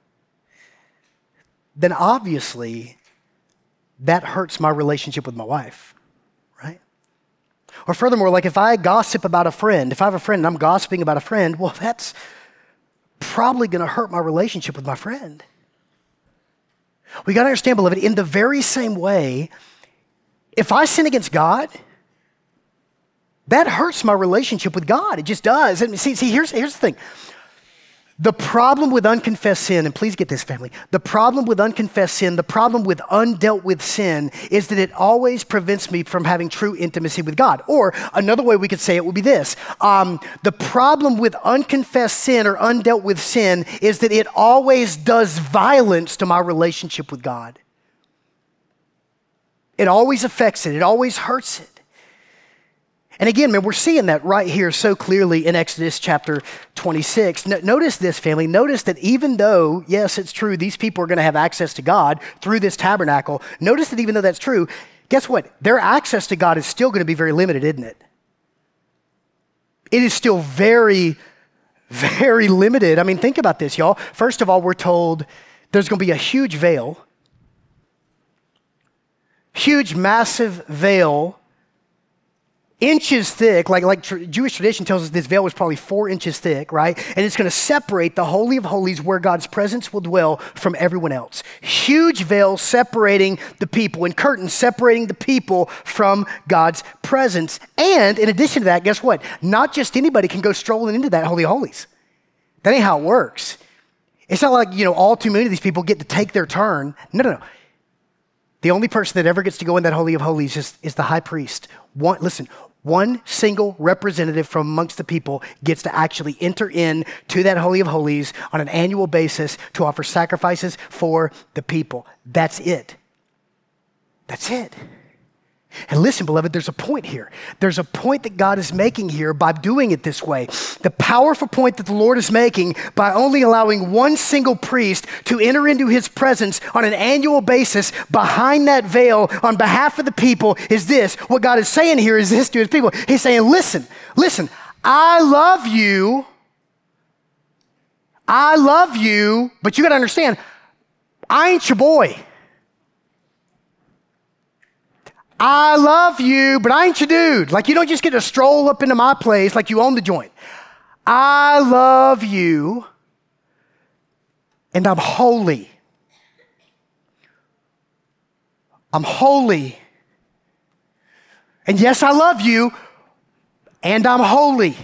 then obviously that hurts my relationship with my wife, right? Or furthermore, like if I gossip about a friend, if I have a friend and I'm gossiping about a friend, well, that's probably going to hurt my relationship with my friend. We got to understand, beloved, in the very same way, if I sin against God, that hurts my relationship with God. It just does. And see, here's the thing. The problem with unconfessed sin, and please get this, family, the problem with unconfessed sin, the problem with undealt with sin is that it always prevents me from having true intimacy with God. Or another way we could say it would be this. The problem with unconfessed sin or undealt with sin is that it always does violence to my relationship with God. It always affects it. It always hurts it. And again, man, we're seeing that right here so clearly in Exodus chapter 26. Notice this, family. Notice that even though, yes, it's true, these people are going to have access to God through this tabernacle. Notice that even though that's true, guess what? Their access to God is still going to be very limited, isn't it? It is still very, very limited. I mean, think about this, y'all. First of all, we're told there's going to be a huge veil. Huge, massive veil, inches thick, like Jewish tradition tells us this veil was probably 4 inches thick, right? And it's going to separate the Holy of Holies where God's presence will dwell from everyone else. Huge veil separating the people and curtains separating the people from God's presence. And in addition to that, guess what? Not just anybody can go strolling into that Holy of Holies. That ain't how it works. It's not like, all too many of these people get to take their turn. No. One single representative from amongst the people gets to actually enter in to that Holy of Holies on an annual basis to offer sacrifices for the people. That's it. That's it. And listen, beloved, there's a point here. There's a point that God is making here by doing it this way. The powerful point that the Lord is making by only allowing one single priest to enter into his presence on an annual basis behind that veil on behalf of the people is this. What God is saying here is this to his people. He's saying, listen, I love you, but you got to understand, I ain't your boy. I love you, but I ain't your dude. Like, you don't just get to stroll up into my place like you own the joint. I love you, and I'm holy. I'm holy. And yes, I love you, and I'm holy.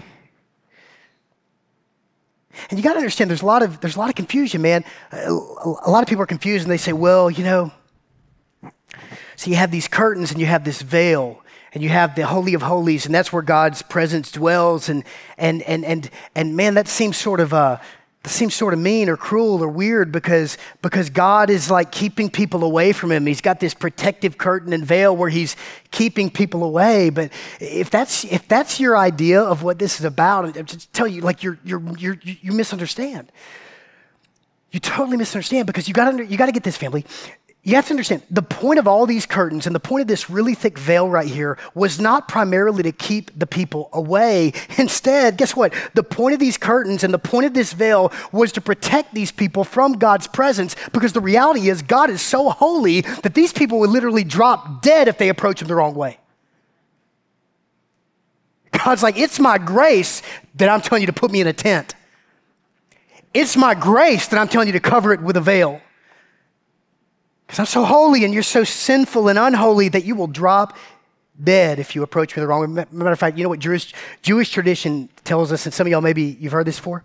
And you got to understand, there's a lot of confusion, man. A lot of people are confused, and they say, well, so you have these curtains and you have this veil and you have the Holy of Holies, and that's where God's presence dwells. And man, that seems sort of mean or cruel or weird because God is like keeping people away from him. He's got this protective curtain and veil where he's keeping people away. But if that's your idea of what this is about, I just tell you, like you misunderstand. You totally misunderstand, because you got to get this, family. You have to understand, the point of all these curtains and the point of this really thick veil right here was not primarily to keep the people away. Instead, guess what? The point of these curtains and the point of this veil was to protect these people from God's presence, because the reality is God is so holy that these people would literally drop dead if they approach him the wrong way. God's like, it's my grace that I'm telling you to put me in a tent. It's my grace that I'm telling you to cover it with a veil. Because I'm so holy and you're so sinful and unholy that you will drop dead if you approach me the wrong way. Matter of fact, you know what Jewish tradition tells us, and some of y'all maybe you've heard this before?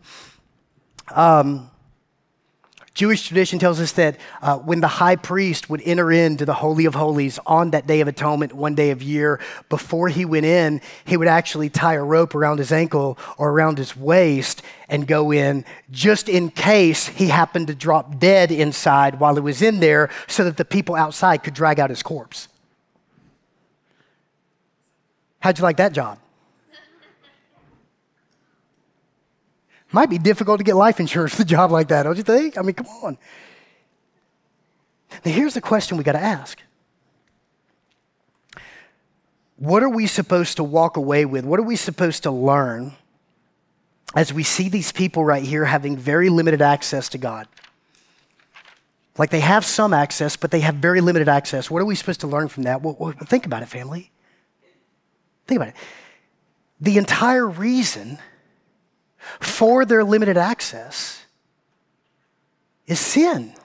Jewish tradition tells us that when the high priest would enter into the Holy of Holies on that Day of Atonement, one day of year, before he went in, he would actually tie a rope around his ankle or around his waist and go in, just in case he happened to drop dead inside while he was in there, so that the people outside could drag out his corpse. How'd you like that job? Might be difficult to get life insurance with a job like that, don't you think? I mean, come on. Now, here's the question we got to ask. What are we supposed to walk away with? What are we supposed to learn as we see these people right here having very limited access to God? Like, they have some access, but they have very limited access. What are we supposed to learn from that? Well, think about it, family. Think about it. The entire reason for their limited access is sin.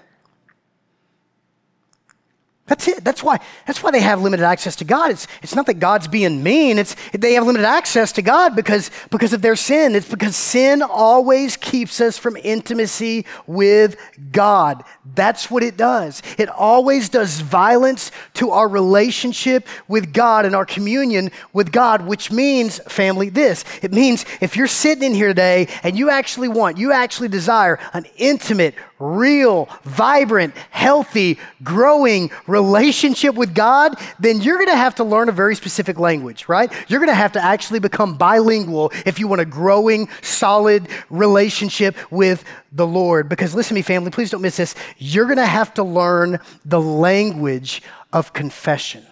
That's it. That's why they have limited access to God. It's not that God's being mean. They have limited access to God because of their sin. It's because sin always keeps us from intimacy with God. That's what it does. It always does violence to our relationship with God and our communion with God, which means, family, this. It means if you're sitting in here today and you actually desire an intimate, real, vibrant, healthy, growing relationship with God, then you're going to have to learn a very specific language, right? You're going to have to actually become bilingual if you want a growing, solid relationship with the Lord. Because listen to me, family, please don't miss this. You're going to have to learn the language of confession.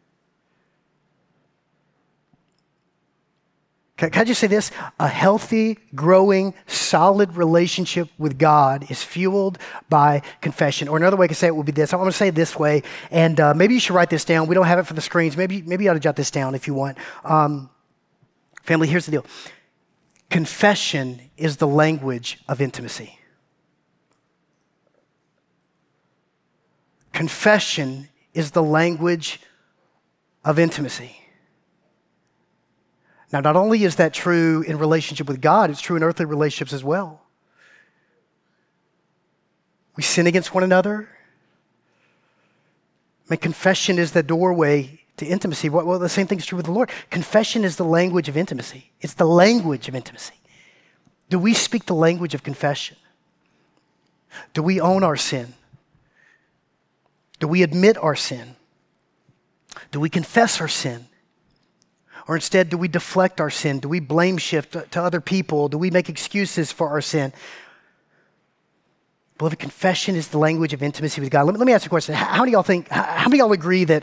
Can I just say this? A healthy, growing, solid relationship with God is fueled by confession. Or another way to say it would be this. I want to say it this way, and maybe you should write this down. We don't have it for the screens. Maybe you ought to jot this down if you want. Family, here's the deal. Confession is the language of intimacy. Confession is the language of intimacy. Now, not only is that true in relationship with God, it's true in earthly relationships as well. We sin against one another. Confession is the doorway to intimacy. Well, the same thing is true with the Lord. Confession is the language of intimacy. It's the language of intimacy. Do we speak the language of confession? Do we own our sin? Do we admit our sin? Do we confess our sin? Or instead, do we deflect our sin? Do we blame shift to other people? Do we make excuses for our sin? Beloved, confession is the language of intimacy with God. Let me ask you a question. How many of y'all agree that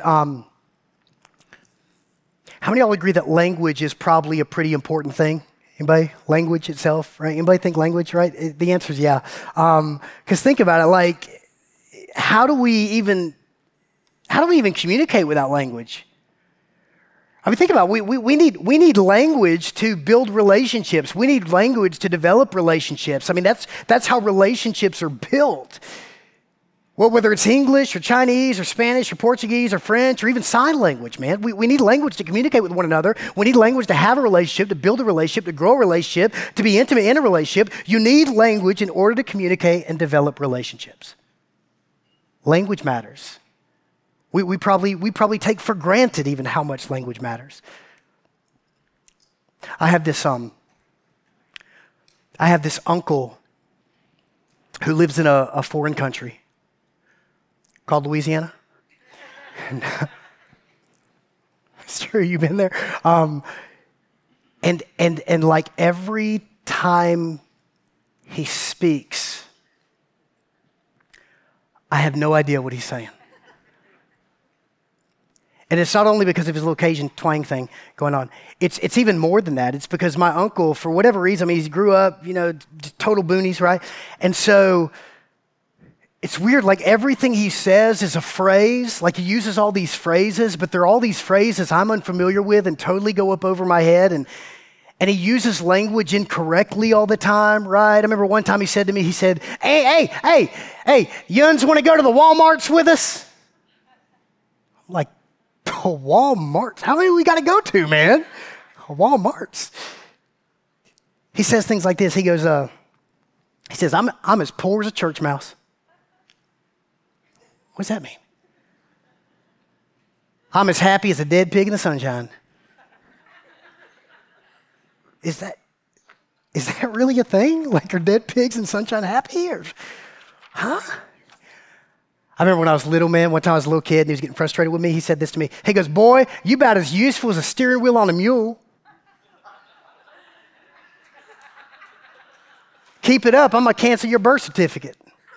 language is probably a pretty important thing? Anybody? Language itself, right? Anybody think language, right? The answer is yeah. Because think about it, like, how do we even communicate without language? I mean, think about it. We need language to build relationships. We need language to develop relationships. I mean, that's how relationships are built. Well, whether it's English or Chinese or Spanish or Portuguese or French or even sign language, man. We need language to communicate with one another. We need language to have a relationship, to build a relationship, to grow a relationship, to be intimate in a relationship. You need language in order to communicate and develop relationships. Language matters. We probably take for granted even how much language matters. I have this uncle who lives in a foreign country called Louisiana. And, sure, you've been there. And like every time he speaks, I have no idea what he's saying. And it's not only because of his little Cajun twang thing going on. It's even more than that. It's because my uncle, for whatever reason, I mean, he grew up, total boonies, right? And so it's weird, like everything he says is a phrase. Like he uses all these phrases, but they're all these phrases I'm unfamiliar with and totally go up over my head. And he uses language incorrectly all the time, right? I remember one time he said to me, hey, yuns want to go to the Walmarts with us? I'm like, Walmarts? How many we got to go to, man? Walmarts. He says things like this. He goes, he says, I'm as poor as a church mouse. What does that mean? I'm as happy as a dead pig in the sunshine. Is that really a thing? Like, are dead pigs in sunshine happy? Huh? I remember when I was little, man, one time I was a little kid and he was getting frustrated with me. He said this to me. He goes, boy, you about as useful as a steering wheel on a mule. Keep it up. I'm going to cancel your birth certificate.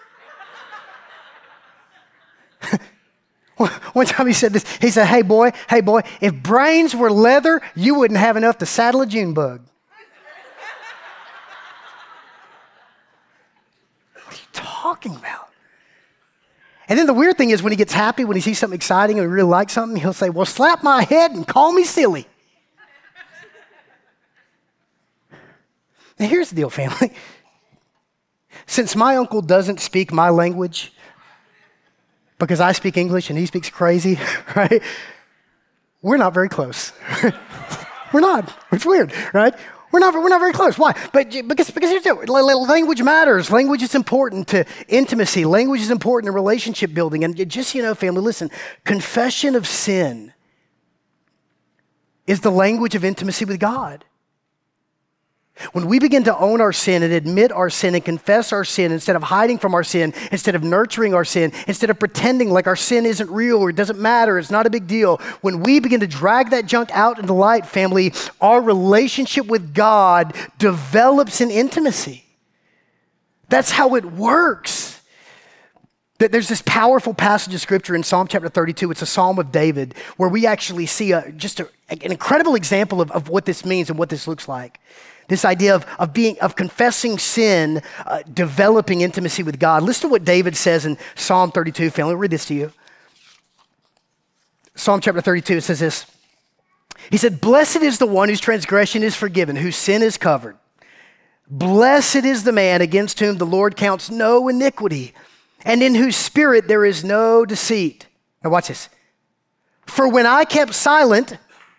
One time he said this. He said, hey, boy, if brains were leather, you wouldn't have enough to saddle a June bug. What are you talking about? And then the weird thing is when he gets happy, when he sees something exciting and he really likes something, he'll say, well, slap my head and call me silly. Now, here's the deal, family. Since my uncle doesn't speak my language, because I speak English and he speaks crazy, right? We're not very close. We're not. It's weird, right? We're not very close. Why? But because here's the deal. Language matters. Language is important to intimacy. Language is important to relationship building. And just, family, listen, confession of sin is the language of intimacy with God. When we begin to own our sin and admit our sin and confess our sin instead of hiding from our sin, instead of nurturing our sin, instead of pretending like our sin isn't real or it doesn't matter, it's not a big deal, when we begin to drag that junk out into the light, family, our relationship with God develops in intimacy. That's how it works. There's this powerful passage of scripture in Psalm chapter 32. It's a Psalm of David where we actually see an incredible example of what this means and what this looks like. This idea of confessing sin, developing intimacy with God. Listen to what David says in Psalm 32. Family, I'll read this to you. Psalm chapter 32, it says this. He said, blessed is the one whose transgression is forgiven, whose sin is covered. Blessed is the man against whom the Lord counts no iniquity, and in whose spirit there is no deceit. Now watch this. For when I kept silent,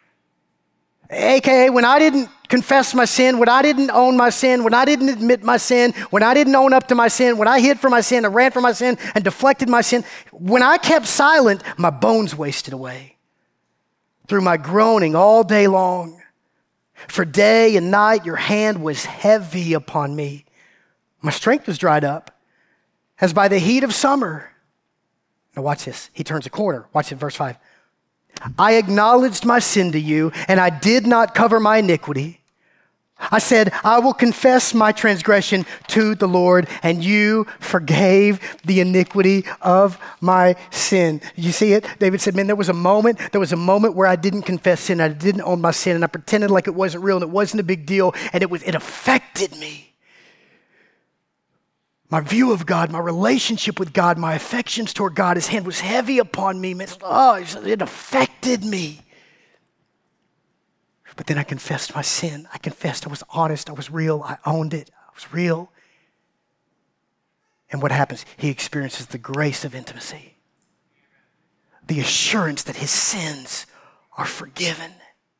AKA when I didn't confess my sin, when I didn't own my sin, when I didn't admit my sin, when I didn't own up to my sin, when I hid from my sin and ran from my sin and deflected my sin, when I kept silent, my bones wasted away. through my groaning all day long. For day and night your hand was heavy upon me. My strength was dried up as by the heat of summer. Now watch this. He turns a corner. Watch it, verse 5. I acknowledged my sin to you, and I did not cover my iniquity. I said, I will confess my transgression to the Lord, and you forgave the iniquity of my sin. You see it? David said, man, there was a moment where I didn't confess sin. I didn't own my sin, and I pretended like it wasn't real, and it wasn't a big deal, and it affected me. My view of God, my relationship with God, my affections toward God, his hand was heavy upon me. Man, it affected me. But then I confessed my sin. I confessed I was honest. I was real. I owned it. I was real. And what happens? He experiences the grace of intimacy, the assurance that his sins are forgiven.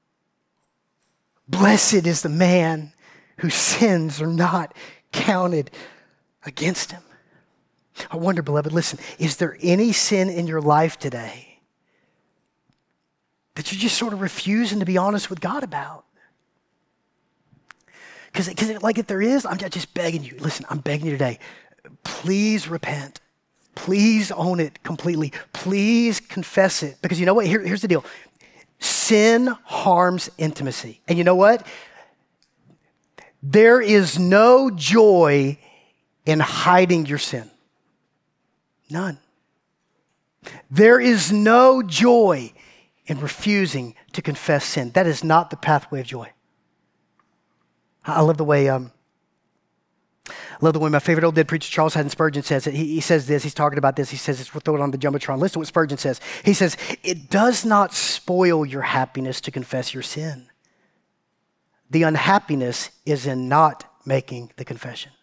Blessed is the man whose sins are not counted against him. I wonder, beloved, listen, is there any sin in your life today that you're just sort of refusing to be honest with God about? Because like if there is, I'm just begging you. Listen, I'm begging you today. Please repent. Please own it completely. Please confess it. Because you know what? Here's the deal. Sin harms intimacy. And you know what? There is no joy in hiding your sin. None. There is no joy in refusing to confess sin. That is not the pathway of joy. I love the way my favorite old dead preacher Charles Haddon Spurgeon says it. He says this, he's talking about this, he says, we'll throw it on the Jumbotron. Listen to what Spurgeon says. He says, it does not spoil your happiness to confess your sin. The unhappiness is in not making the confession.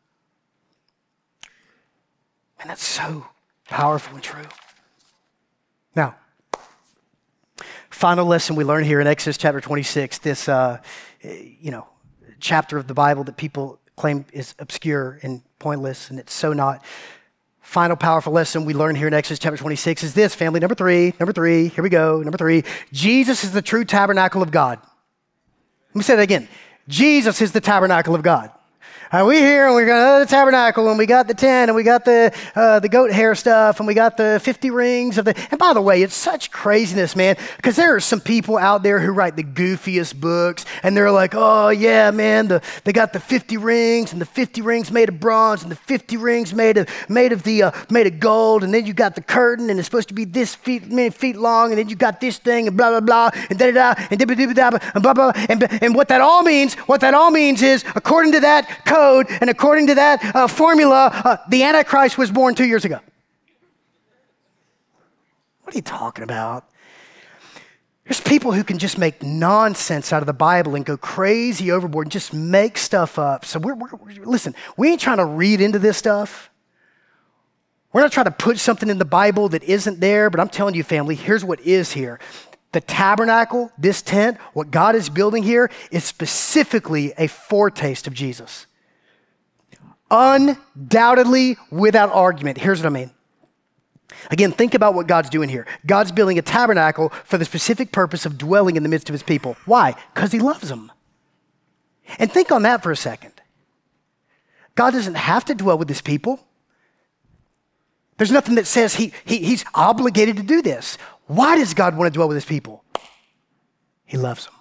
And that's so powerful and true. Now, final lesson we learn here in Exodus chapter 26, this, chapter of the Bible that people claim is obscure and pointless, and it's so not. Final powerful lesson we learn here in Exodus chapter 26 is this, family. Number three, here we go. Number 3, Jesus is the true tabernacle of God. Let me say that again. Jesus is the tabernacle of God. We here, and we got the tabernacle, and we got the tent, and we got the goat hair stuff, and we got the 50 rings of the. And by the way, it's such craziness, man, because there are some people out there who write the goofiest books, and they're like, oh yeah, man, they got the 50 rings, and the 50 rings made of bronze, and the 50 rings made of gold, and then you got the curtain, and it's supposed to be many feet long, and then you got this thing, and blah blah blah, and da da da, and da da da, and blah blah, and what that all means is, according to that code, and according to that formula, the Antichrist was born 2 years ago. What are you talking about? There's people who can just make nonsense out of the Bible and go crazy overboard and just make stuff up. So listen, we ain't trying to read into this stuff. We're not trying to put something in the Bible that isn't there, but I'm telling you, family, here's what is here. The tabernacle, this tent, what God is building here is specifically a foretaste of Jesus. Undoubtedly, without argument. Here's what I mean. Again, think about what God's doing here. God's building a tabernacle for the specific purpose of dwelling in the midst of his people. Why? Because he loves them. And think on that for a second. God doesn't have to dwell with his people. There's nothing that says he's obligated to do this. Why does God want to dwell with his people? He loves them.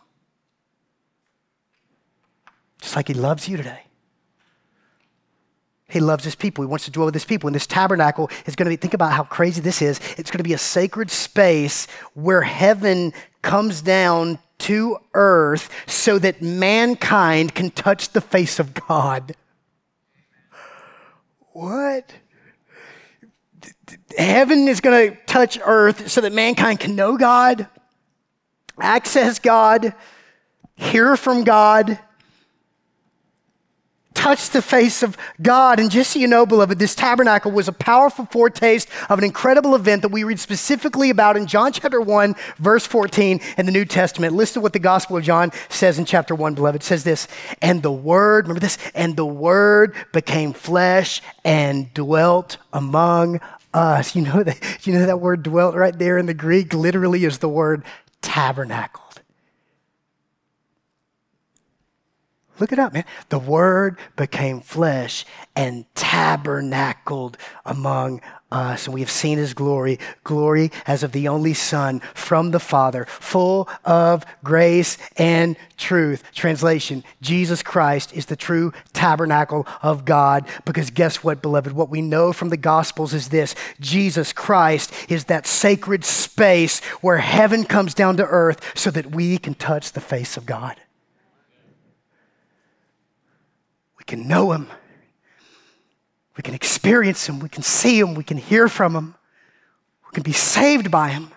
Just like he loves you today. He loves his people. He wants to dwell with his people. And this tabernacle is going to be, think about how crazy this is. It's going to be a sacred space where heaven comes down to earth so that mankind can touch the face of God. What? Heaven is going to touch earth so that mankind can know God, access God, hear from God, touch the face of God. And just so you know, beloved, this tabernacle was a powerful foretaste of an incredible event that we read specifically about in John chapter 1, verse 14 in the New Testament. Listen to what the Gospel of John says in chapter 1, beloved. It says this, and the Word, remember this, and the Word became flesh and dwelt among us. You know that word dwelt right there in the Greek literally is the word tabernacled. Look it up, man. The Word became flesh and tabernacled among us. And we have seen his glory, glory as of the only Son from the Father, full of grace and truth. Translation, Jesus Christ is the true tabernacle of God. Because guess what, beloved? What we know from the Gospels is this. Jesus Christ is that sacred space where heaven comes down to earth so that we can touch the face of God. We can know him. We can experience him. We can see him. We can hear from him. We can be saved by him.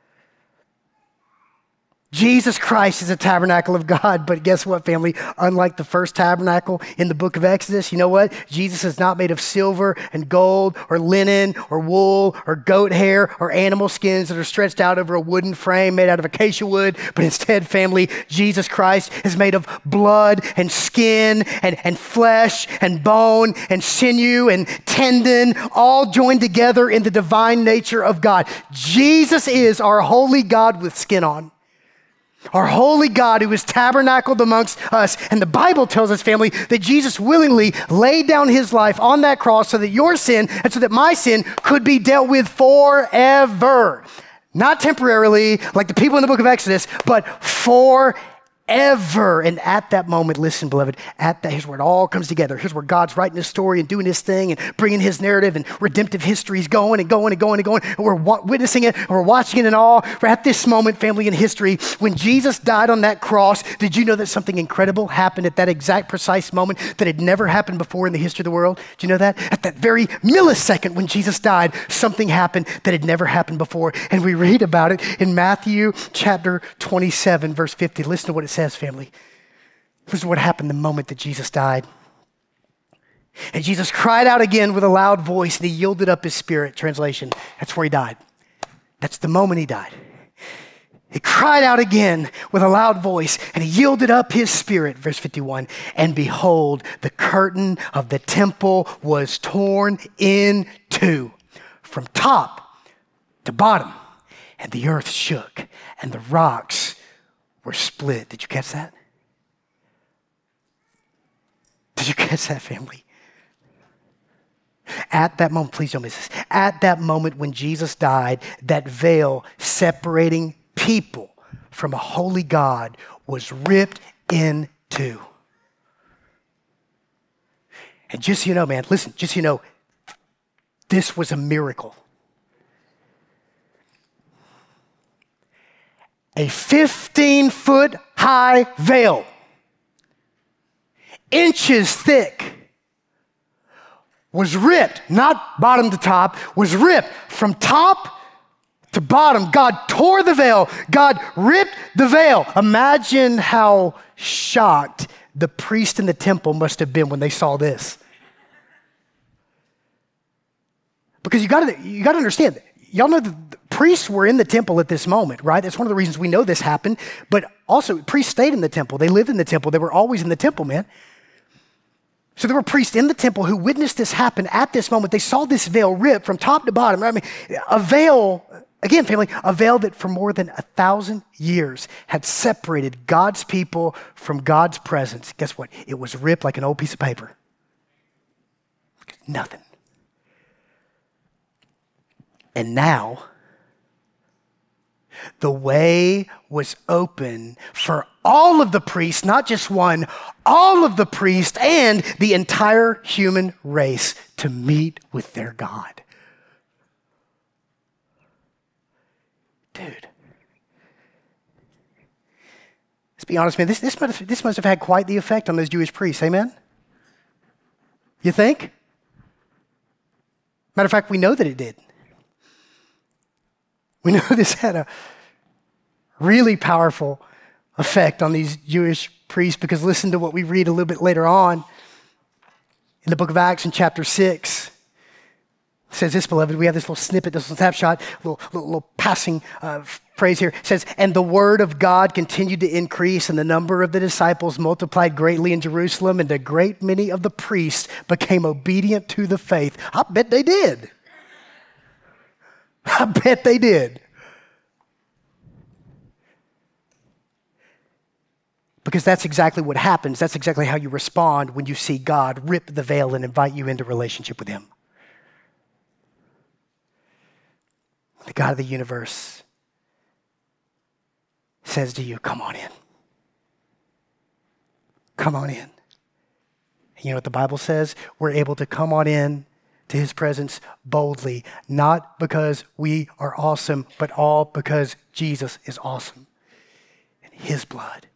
Jesus Christ is a tabernacle of God, but guess what, family? Unlike the first tabernacle in the book of Exodus, you know what? Jesus is not made of silver and gold or linen or wool or goat hair or animal skins that are stretched out over a wooden frame made out of acacia wood, but instead, family, Jesus Christ is made of blood and skin and flesh and bone and sinew and tendon, all joined together in the divine nature of God. Jesus is our holy God with skin on. Our holy God who is tabernacled amongst us. And the Bible tells us, family, that Jesus willingly laid down his life on that cross so that your sin and so that my sin could be dealt with forever. Not temporarily, like the people in the book of Exodus, but forever. And at that moment, listen, beloved, here's where it all comes together. Here's where God's writing his story and doing his thing and bringing his narrative and redemptive history is going and going and going and going. And we're witnessing it and we're watching it in awe. We're at this moment, family, in history. When Jesus died on that cross, did you know that something incredible happened at that exact precise moment that had never happened before in the history of the world? Do you know that? At that very millisecond when Jesus died, something happened that had never happened before. And we read about it in Matthew chapter 27, verse 50. Listen to what it says, family. This is what happened the moment that Jesus died. And Jesus cried out again with a loud voice, and he yielded up his spirit. Translation, that's where he died. That's the moment he died. He cried out again with a loud voice, and he yielded up his spirit. Verse 51, and behold, the curtain of the temple was torn in two from top to bottom, and the earth shook, and the rocks were split. Did you catch that? Did you catch that, family? At that moment, please don't miss this. At that moment when Jesus died, that veil separating people from a holy God was ripped in two. And just so you know, man, listen, just so you know, this was a miracle. A 15-foot high veil, inches thick, was ripped, not bottom to top, was ripped from top to bottom. God tore the veil. God ripped the veil. Imagine how shocked the priest in the temple must have been when they saw this. Because you got to understand, y'all know the priests were in the temple at this moment, right? That's one of the reasons we know this happened. But also, priests stayed in the temple. They lived in the temple. They were always in the temple, man. So there were priests in the temple who witnessed this happen at this moment. They saw this veil ripped from top to bottom. I mean, a veil, again, family, a veil that for more than 1,000 years had separated God's people from God's presence. Guess what? It was ripped like an old piece of paper. Nothing. And now, the way was open for all of the priests, not just one, all of the priests and the entire human race to meet with their God. Dude. Let's be honest, man, this must have had quite the effect on those Jewish priests, amen? You think? Matter of fact, we know that it did. We know this had a really powerful effect on these Jewish priests because listen to what we read a little bit later on in the book of Acts in chapter 6. It says this, beloved, we have this little snippet, this little snapshot, little passing phrase here. It says, and the word of God continued to increase and the number of the disciples multiplied greatly in Jerusalem and a great many of the priests became obedient to the faith. I bet they did. I bet they did. Because that's exactly what happens. That's exactly how you respond when you see God rip the veil and invite you into relationship with him. The God of the universe says to you, come on in. Come on in. You know what the Bible says? We're able to come on in to his presence boldly, not because we are awesome, but all because Jesus is awesome. And his blood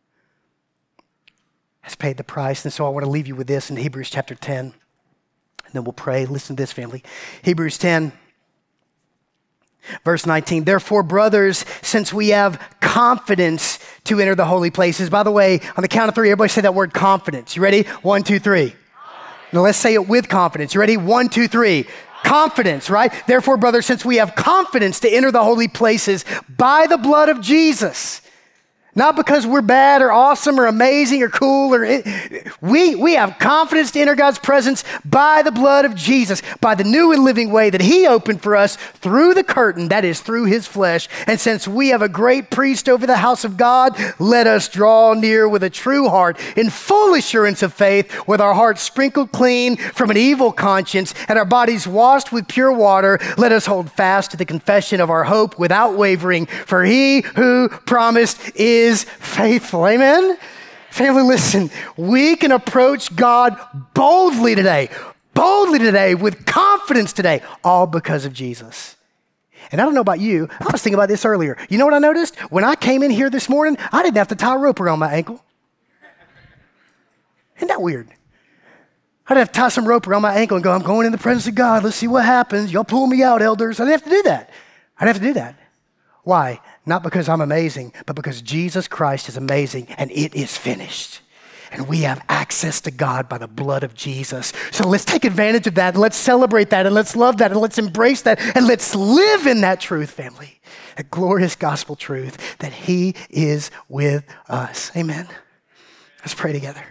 has paid the price. And so I want to leave you with this in Hebrews chapter 10. And then we'll pray. Listen to this, family. Hebrews 10. Verse 19, therefore, brothers, since we have confidence to enter the holy places. By the way, on the count of three, everybody say that word confidence. You ready? 1, 2, 3. Now let's say it with confidence. You ready? 1, 2, 3. Confidence, right? Therefore, brothers, since we have confidence to enter the holy places by the blood of Jesus, not because we're bad or awesome or amazing or cool, we have confidence to enter God's presence by the blood of Jesus, by the new and living way that he opened for us through the curtain, that is through his flesh. And since we have a great priest over the house of God, let us draw near with a true heart in full assurance of faith, with our hearts sprinkled clean from an evil conscience and our bodies washed with pure water. Let us hold fast to the confession of our hope without wavering, for he who promised is faithful. Amen? Family, listen, we can approach God boldly today with confidence today, all because of Jesus. And I don't know about you, I was thinking about this earlier. You know what I noticed? When I came in here this morning, I didn't have to tie a rope around my ankle. Isn't that weird? I didn't have to tie some rope around my ankle and go, I'm going in the presence of God. Let's see what happens. Y'all pull me out, elders. I didn't have to do that. I didn't have to do that. Why? Not because I'm amazing, but because Jesus Christ is amazing and it is finished. And we have access to God by the blood of Jesus. So let's take advantage of that. And let's celebrate that. And let's love that. And let's embrace that. And let's live in that truth, family. That glorious gospel truth that he is with us. Amen. Let's pray together.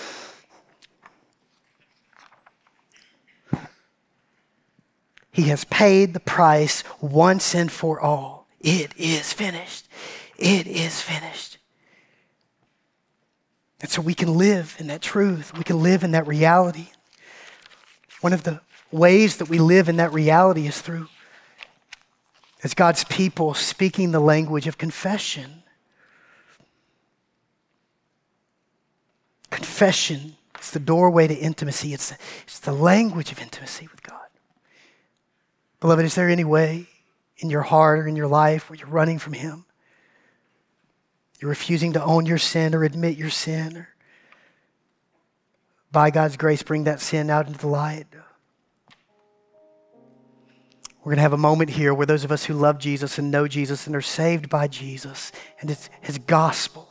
He has paid the price once and for all. It is finished. It is finished. And so we can live in that truth. We can live in that reality. One of the ways that we live in that reality is through, as God's people, speaking the language of confession. Confession is the doorway to intimacy. It's the language of intimacy with God. Beloved, is there any way in your heart or in your life where you're running from him? You're refusing to own your sin or admit your sin, or by God's grace bring that sin out into the light. We're going to have a moment here where those of us who love Jesus and know Jesus and are saved by Jesus and his gospel,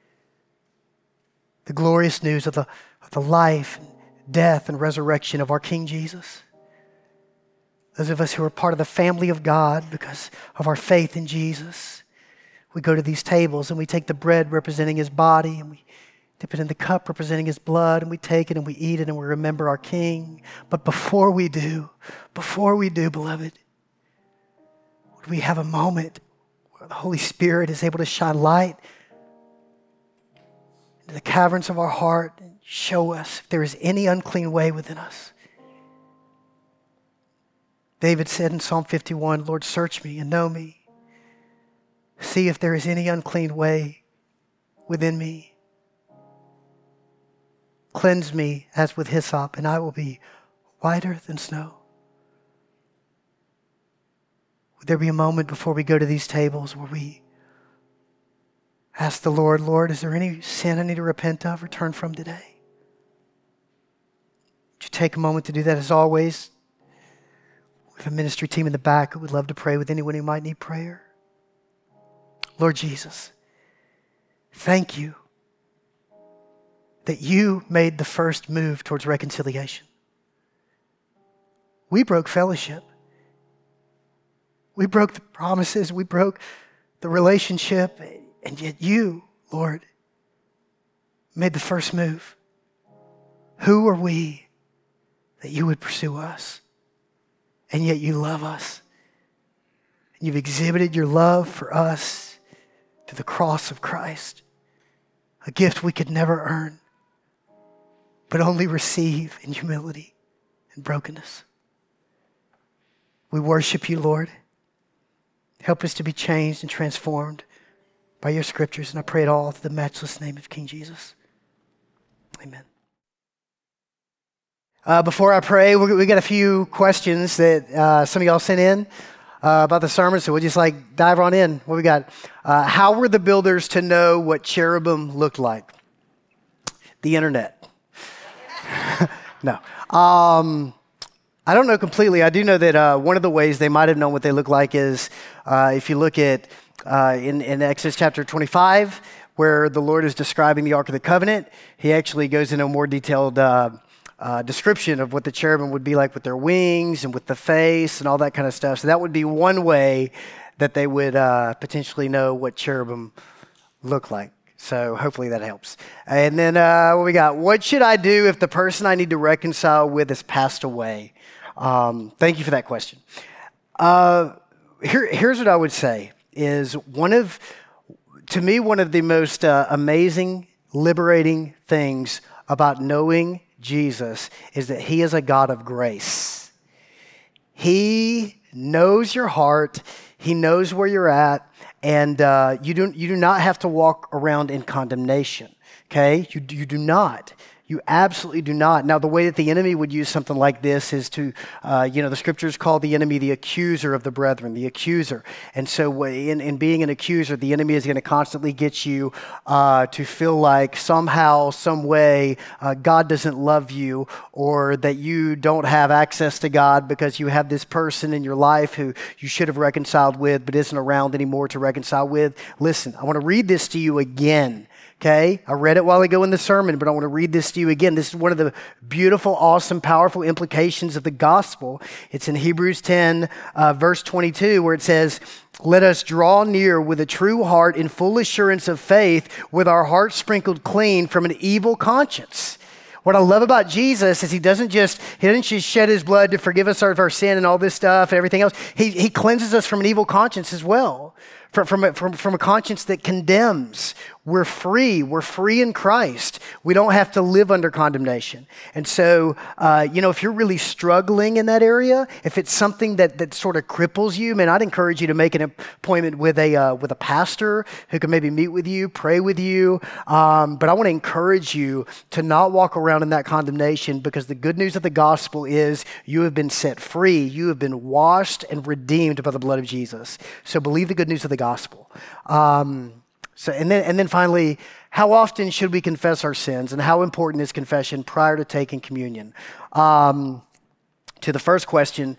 the glorious news of the life, death, and resurrection of our King Jesus. Those of us who are part of the family of God because of our faith in Jesus, we go to these tables and we take the bread representing his body and we dip it in the cup representing his blood, and we take it and we eat it and we remember our King. But before we do, beloved, would we have a moment where the Holy Spirit is able to shine light into the caverns of our heart and show us if there is any unclean way within us. David said in Psalm 51, Lord, search me and know me. See if there is any unclean way within me. Cleanse me as with hyssop, and I will be whiter than snow. Would there be a moment before we go to these tables where we ask the Lord, Lord, is there any sin I need to repent of or turn from today? Would you take a moment to do that? As always, we have a ministry team in the back who would love to pray with anyone who might need prayer. Lord Jesus, thank you that you made the first move towards reconciliation. We broke fellowship. We broke the promises. We broke the relationship. And yet you, Lord, made the first move. Who are we that you would pursue us? And yet you love us. And you've exhibited your love for us to the cross of Christ. a gift we could never earn, but only receive in humility and brokenness. We worship you, Lord. Help us to be changed and transformed by your scriptures, and I pray it all through the matchless name of King Jesus. Amen. Before I pray, we got a few questions that some of y'all sent in about the sermon, so we'll just dive on in. What we got? How were the builders to know what cherubim looked like? The internet. No. I don't know completely. I do know that one of the ways they might have known what they look like is if you look at in Exodus chapter 25, where the Lord is describing the Ark of the Covenant, he actually goes into a more detailed description of what the cherubim would be like with their wings and with the face and all that kind of stuff. So that would be one way that they would potentially know what cherubim look like. So hopefully that helps. And then what we got? What should I do if the person I need to reconcile with has passed away? Thank you for that question. Here's what I would say is one of the most amazing, liberating things about knowing Jesus is that he is a God of grace. He knows your heart. He knows where you're at. And you do not have to walk around in condemnation, okay? You do not. You absolutely do not. Now, the way that the enemy would use something like this is to, the scriptures call the enemy the accuser of the brethren, the accuser. And so in being an accuser, the enemy is going to constantly get you to feel like somehow, some way, God doesn't love you, or that you don't have access to God because you have this person in your life who you should have reconciled with but isn't around anymore to reconcile with. Listen, I want to read this to you again. Okay, I read it while ago in the sermon, but I want to read this to you again. This is one of the beautiful, awesome, powerful implications of the gospel. It's in Hebrews 10, verse 22, where it says, "Let us draw near with a true heart in full assurance of faith, with our hearts sprinkled clean from an evil conscience." What I love about Jesus is he doesn't just shed his blood to forgive us of our sin and all this stuff and everything else. He cleanses us from an evil conscience as well. From a conscience that condemns. We're free. We're free in Christ. We don't have to live under condemnation. And so, if you're really struggling in that area, if it's something that sort of cripples you, man, I'd encourage you to make an appointment with a pastor who can maybe meet with you, pray with you. But I want to encourage you to not walk around in that condemnation, because the good news of the gospel is you have been set free. You have been washed and redeemed by the blood of Jesus. So believe the good news of the gospel. And then finally, how often should we confess our sins, and how important is confession prior to taking communion? To the first question,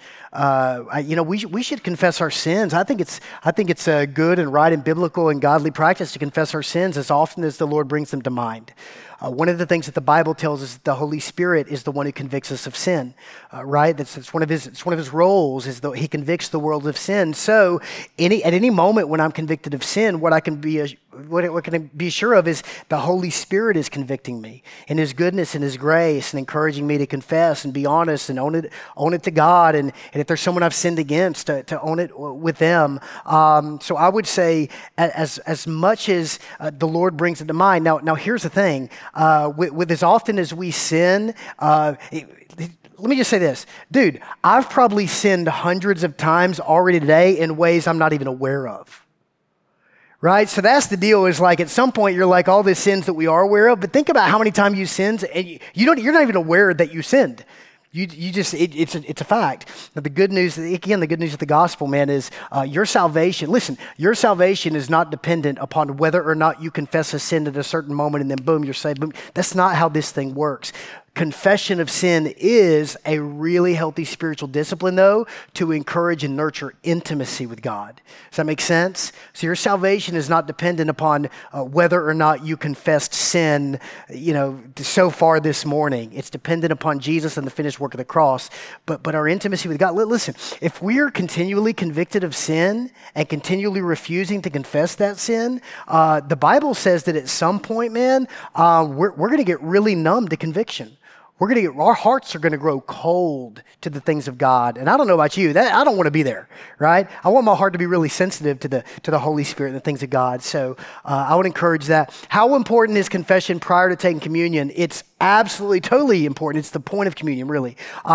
we should confess our sins. I think it's a good and right and biblical and godly practice to confess our sins as often as the Lord brings them to mind. One of the things that the Bible tells us, the Holy Spirit is the one who convicts us of sin, right? It's one of his roles, is that he convicts the world of sin. So at any moment when I'm convicted of sin, what I can be sure of is the Holy Spirit is convicting me in his goodness and his grace and encouraging me to confess and be honest and own it to God. And if there's someone I've sinned against, to own it with them. So I would say as much as the Lord brings it to mind. Now here's the thing. With as often as we sin, let me just say this. Dude, I've probably sinned hundreds of times already today in ways I'm not even aware of. Right? So that's the deal, is at some point you're all these sins that we are aware of, but think about how many times you sinned and you're not even aware that you sinned. It's a fact. But the good news of the gospel, man, is your salvation. Listen, your salvation is not dependent upon whether or not you confess a sin at a certain moment and then boom, you're saved. Boom. That's not how this thing works. Confession of sin is a really healthy spiritual discipline, though, to encourage and nurture intimacy with God. Does that make sense? So your salvation is not dependent upon whether or not you confessed sin, so far this morning. It's dependent upon Jesus and the finished work of the cross. But our intimacy with God, listen, if we are continually convicted of sin and continually refusing to confess that sin, the Bible says that at some point, man, we're going to get really numb to conviction. our hearts are going to grow cold to the things of God. And I don't know about you, I don't want to be there, right? I want my heart to be really sensitive to the Holy Spirit and the things of God. So I would encourage that. How important is confession prior to taking communion? It's absolutely, totally important. It's the point of communion, really.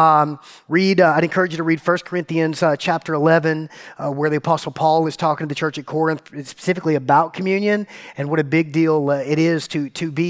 I'd encourage you to read 1 Corinthians chapter 11, where the Apostle Paul is talking to the church at Corinth specifically about communion and what a big deal it is to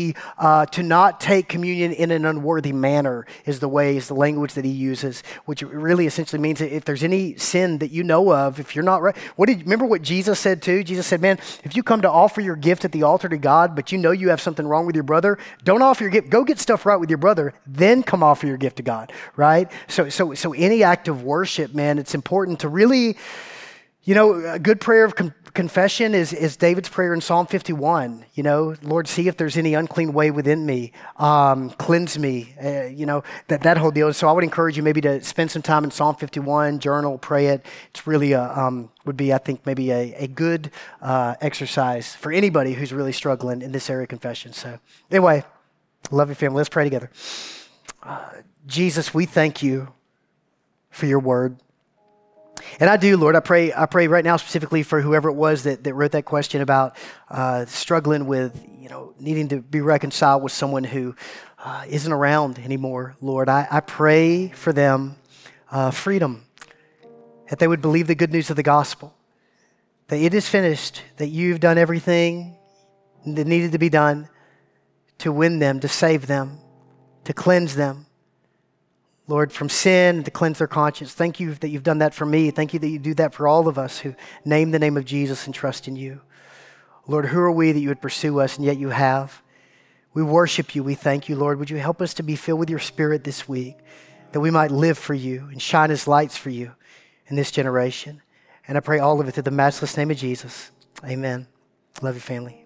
not take communion in an unworthy manner is the language that he uses, which really essentially means that if there's any sin that you know of, if you're not right, remember what Jesus said too? Jesus said, man, if you come to offer your gift at the altar to God, but you know you have something wrong with your brother, don't offer your gift. Go get stuff right with your brother, then come offer your gift to God, right? So any act of worship, man, it's important to really, a good prayer of confession is David's prayer in Psalm 51. Lord, see if there's any unclean way within me, cleanse me, that whole deal. So I would encourage you maybe to spend some time in Psalm 51, journal, pray it. It's really would be, I think, maybe a good exercise for anybody who's really struggling in this area of confession. So anyway, love you, family. Let's pray together. Jesus, we thank you for your word. And I do, Lord, I pray right now specifically for whoever it was that wrote that question about struggling with, needing to be reconciled with someone who isn't around anymore. Lord, I pray for them freedom, that they would believe the good news of the gospel, that it is finished, that you've done everything that needed to be done to win them, to save them, to cleanse them, Lord, from sin, to cleanse their conscience. Thank you that you've done that for me. Thank you that you do that for all of us who name the name of Jesus and trust in you. Lord, who are we that you would pursue us, and yet you have? We worship you. We thank you, Lord. Would you help us to be filled with your Spirit this week, that we might live for you and shine as lights for you in this generation. And I pray all of it through the matchless name of Jesus. Amen. Love you, family.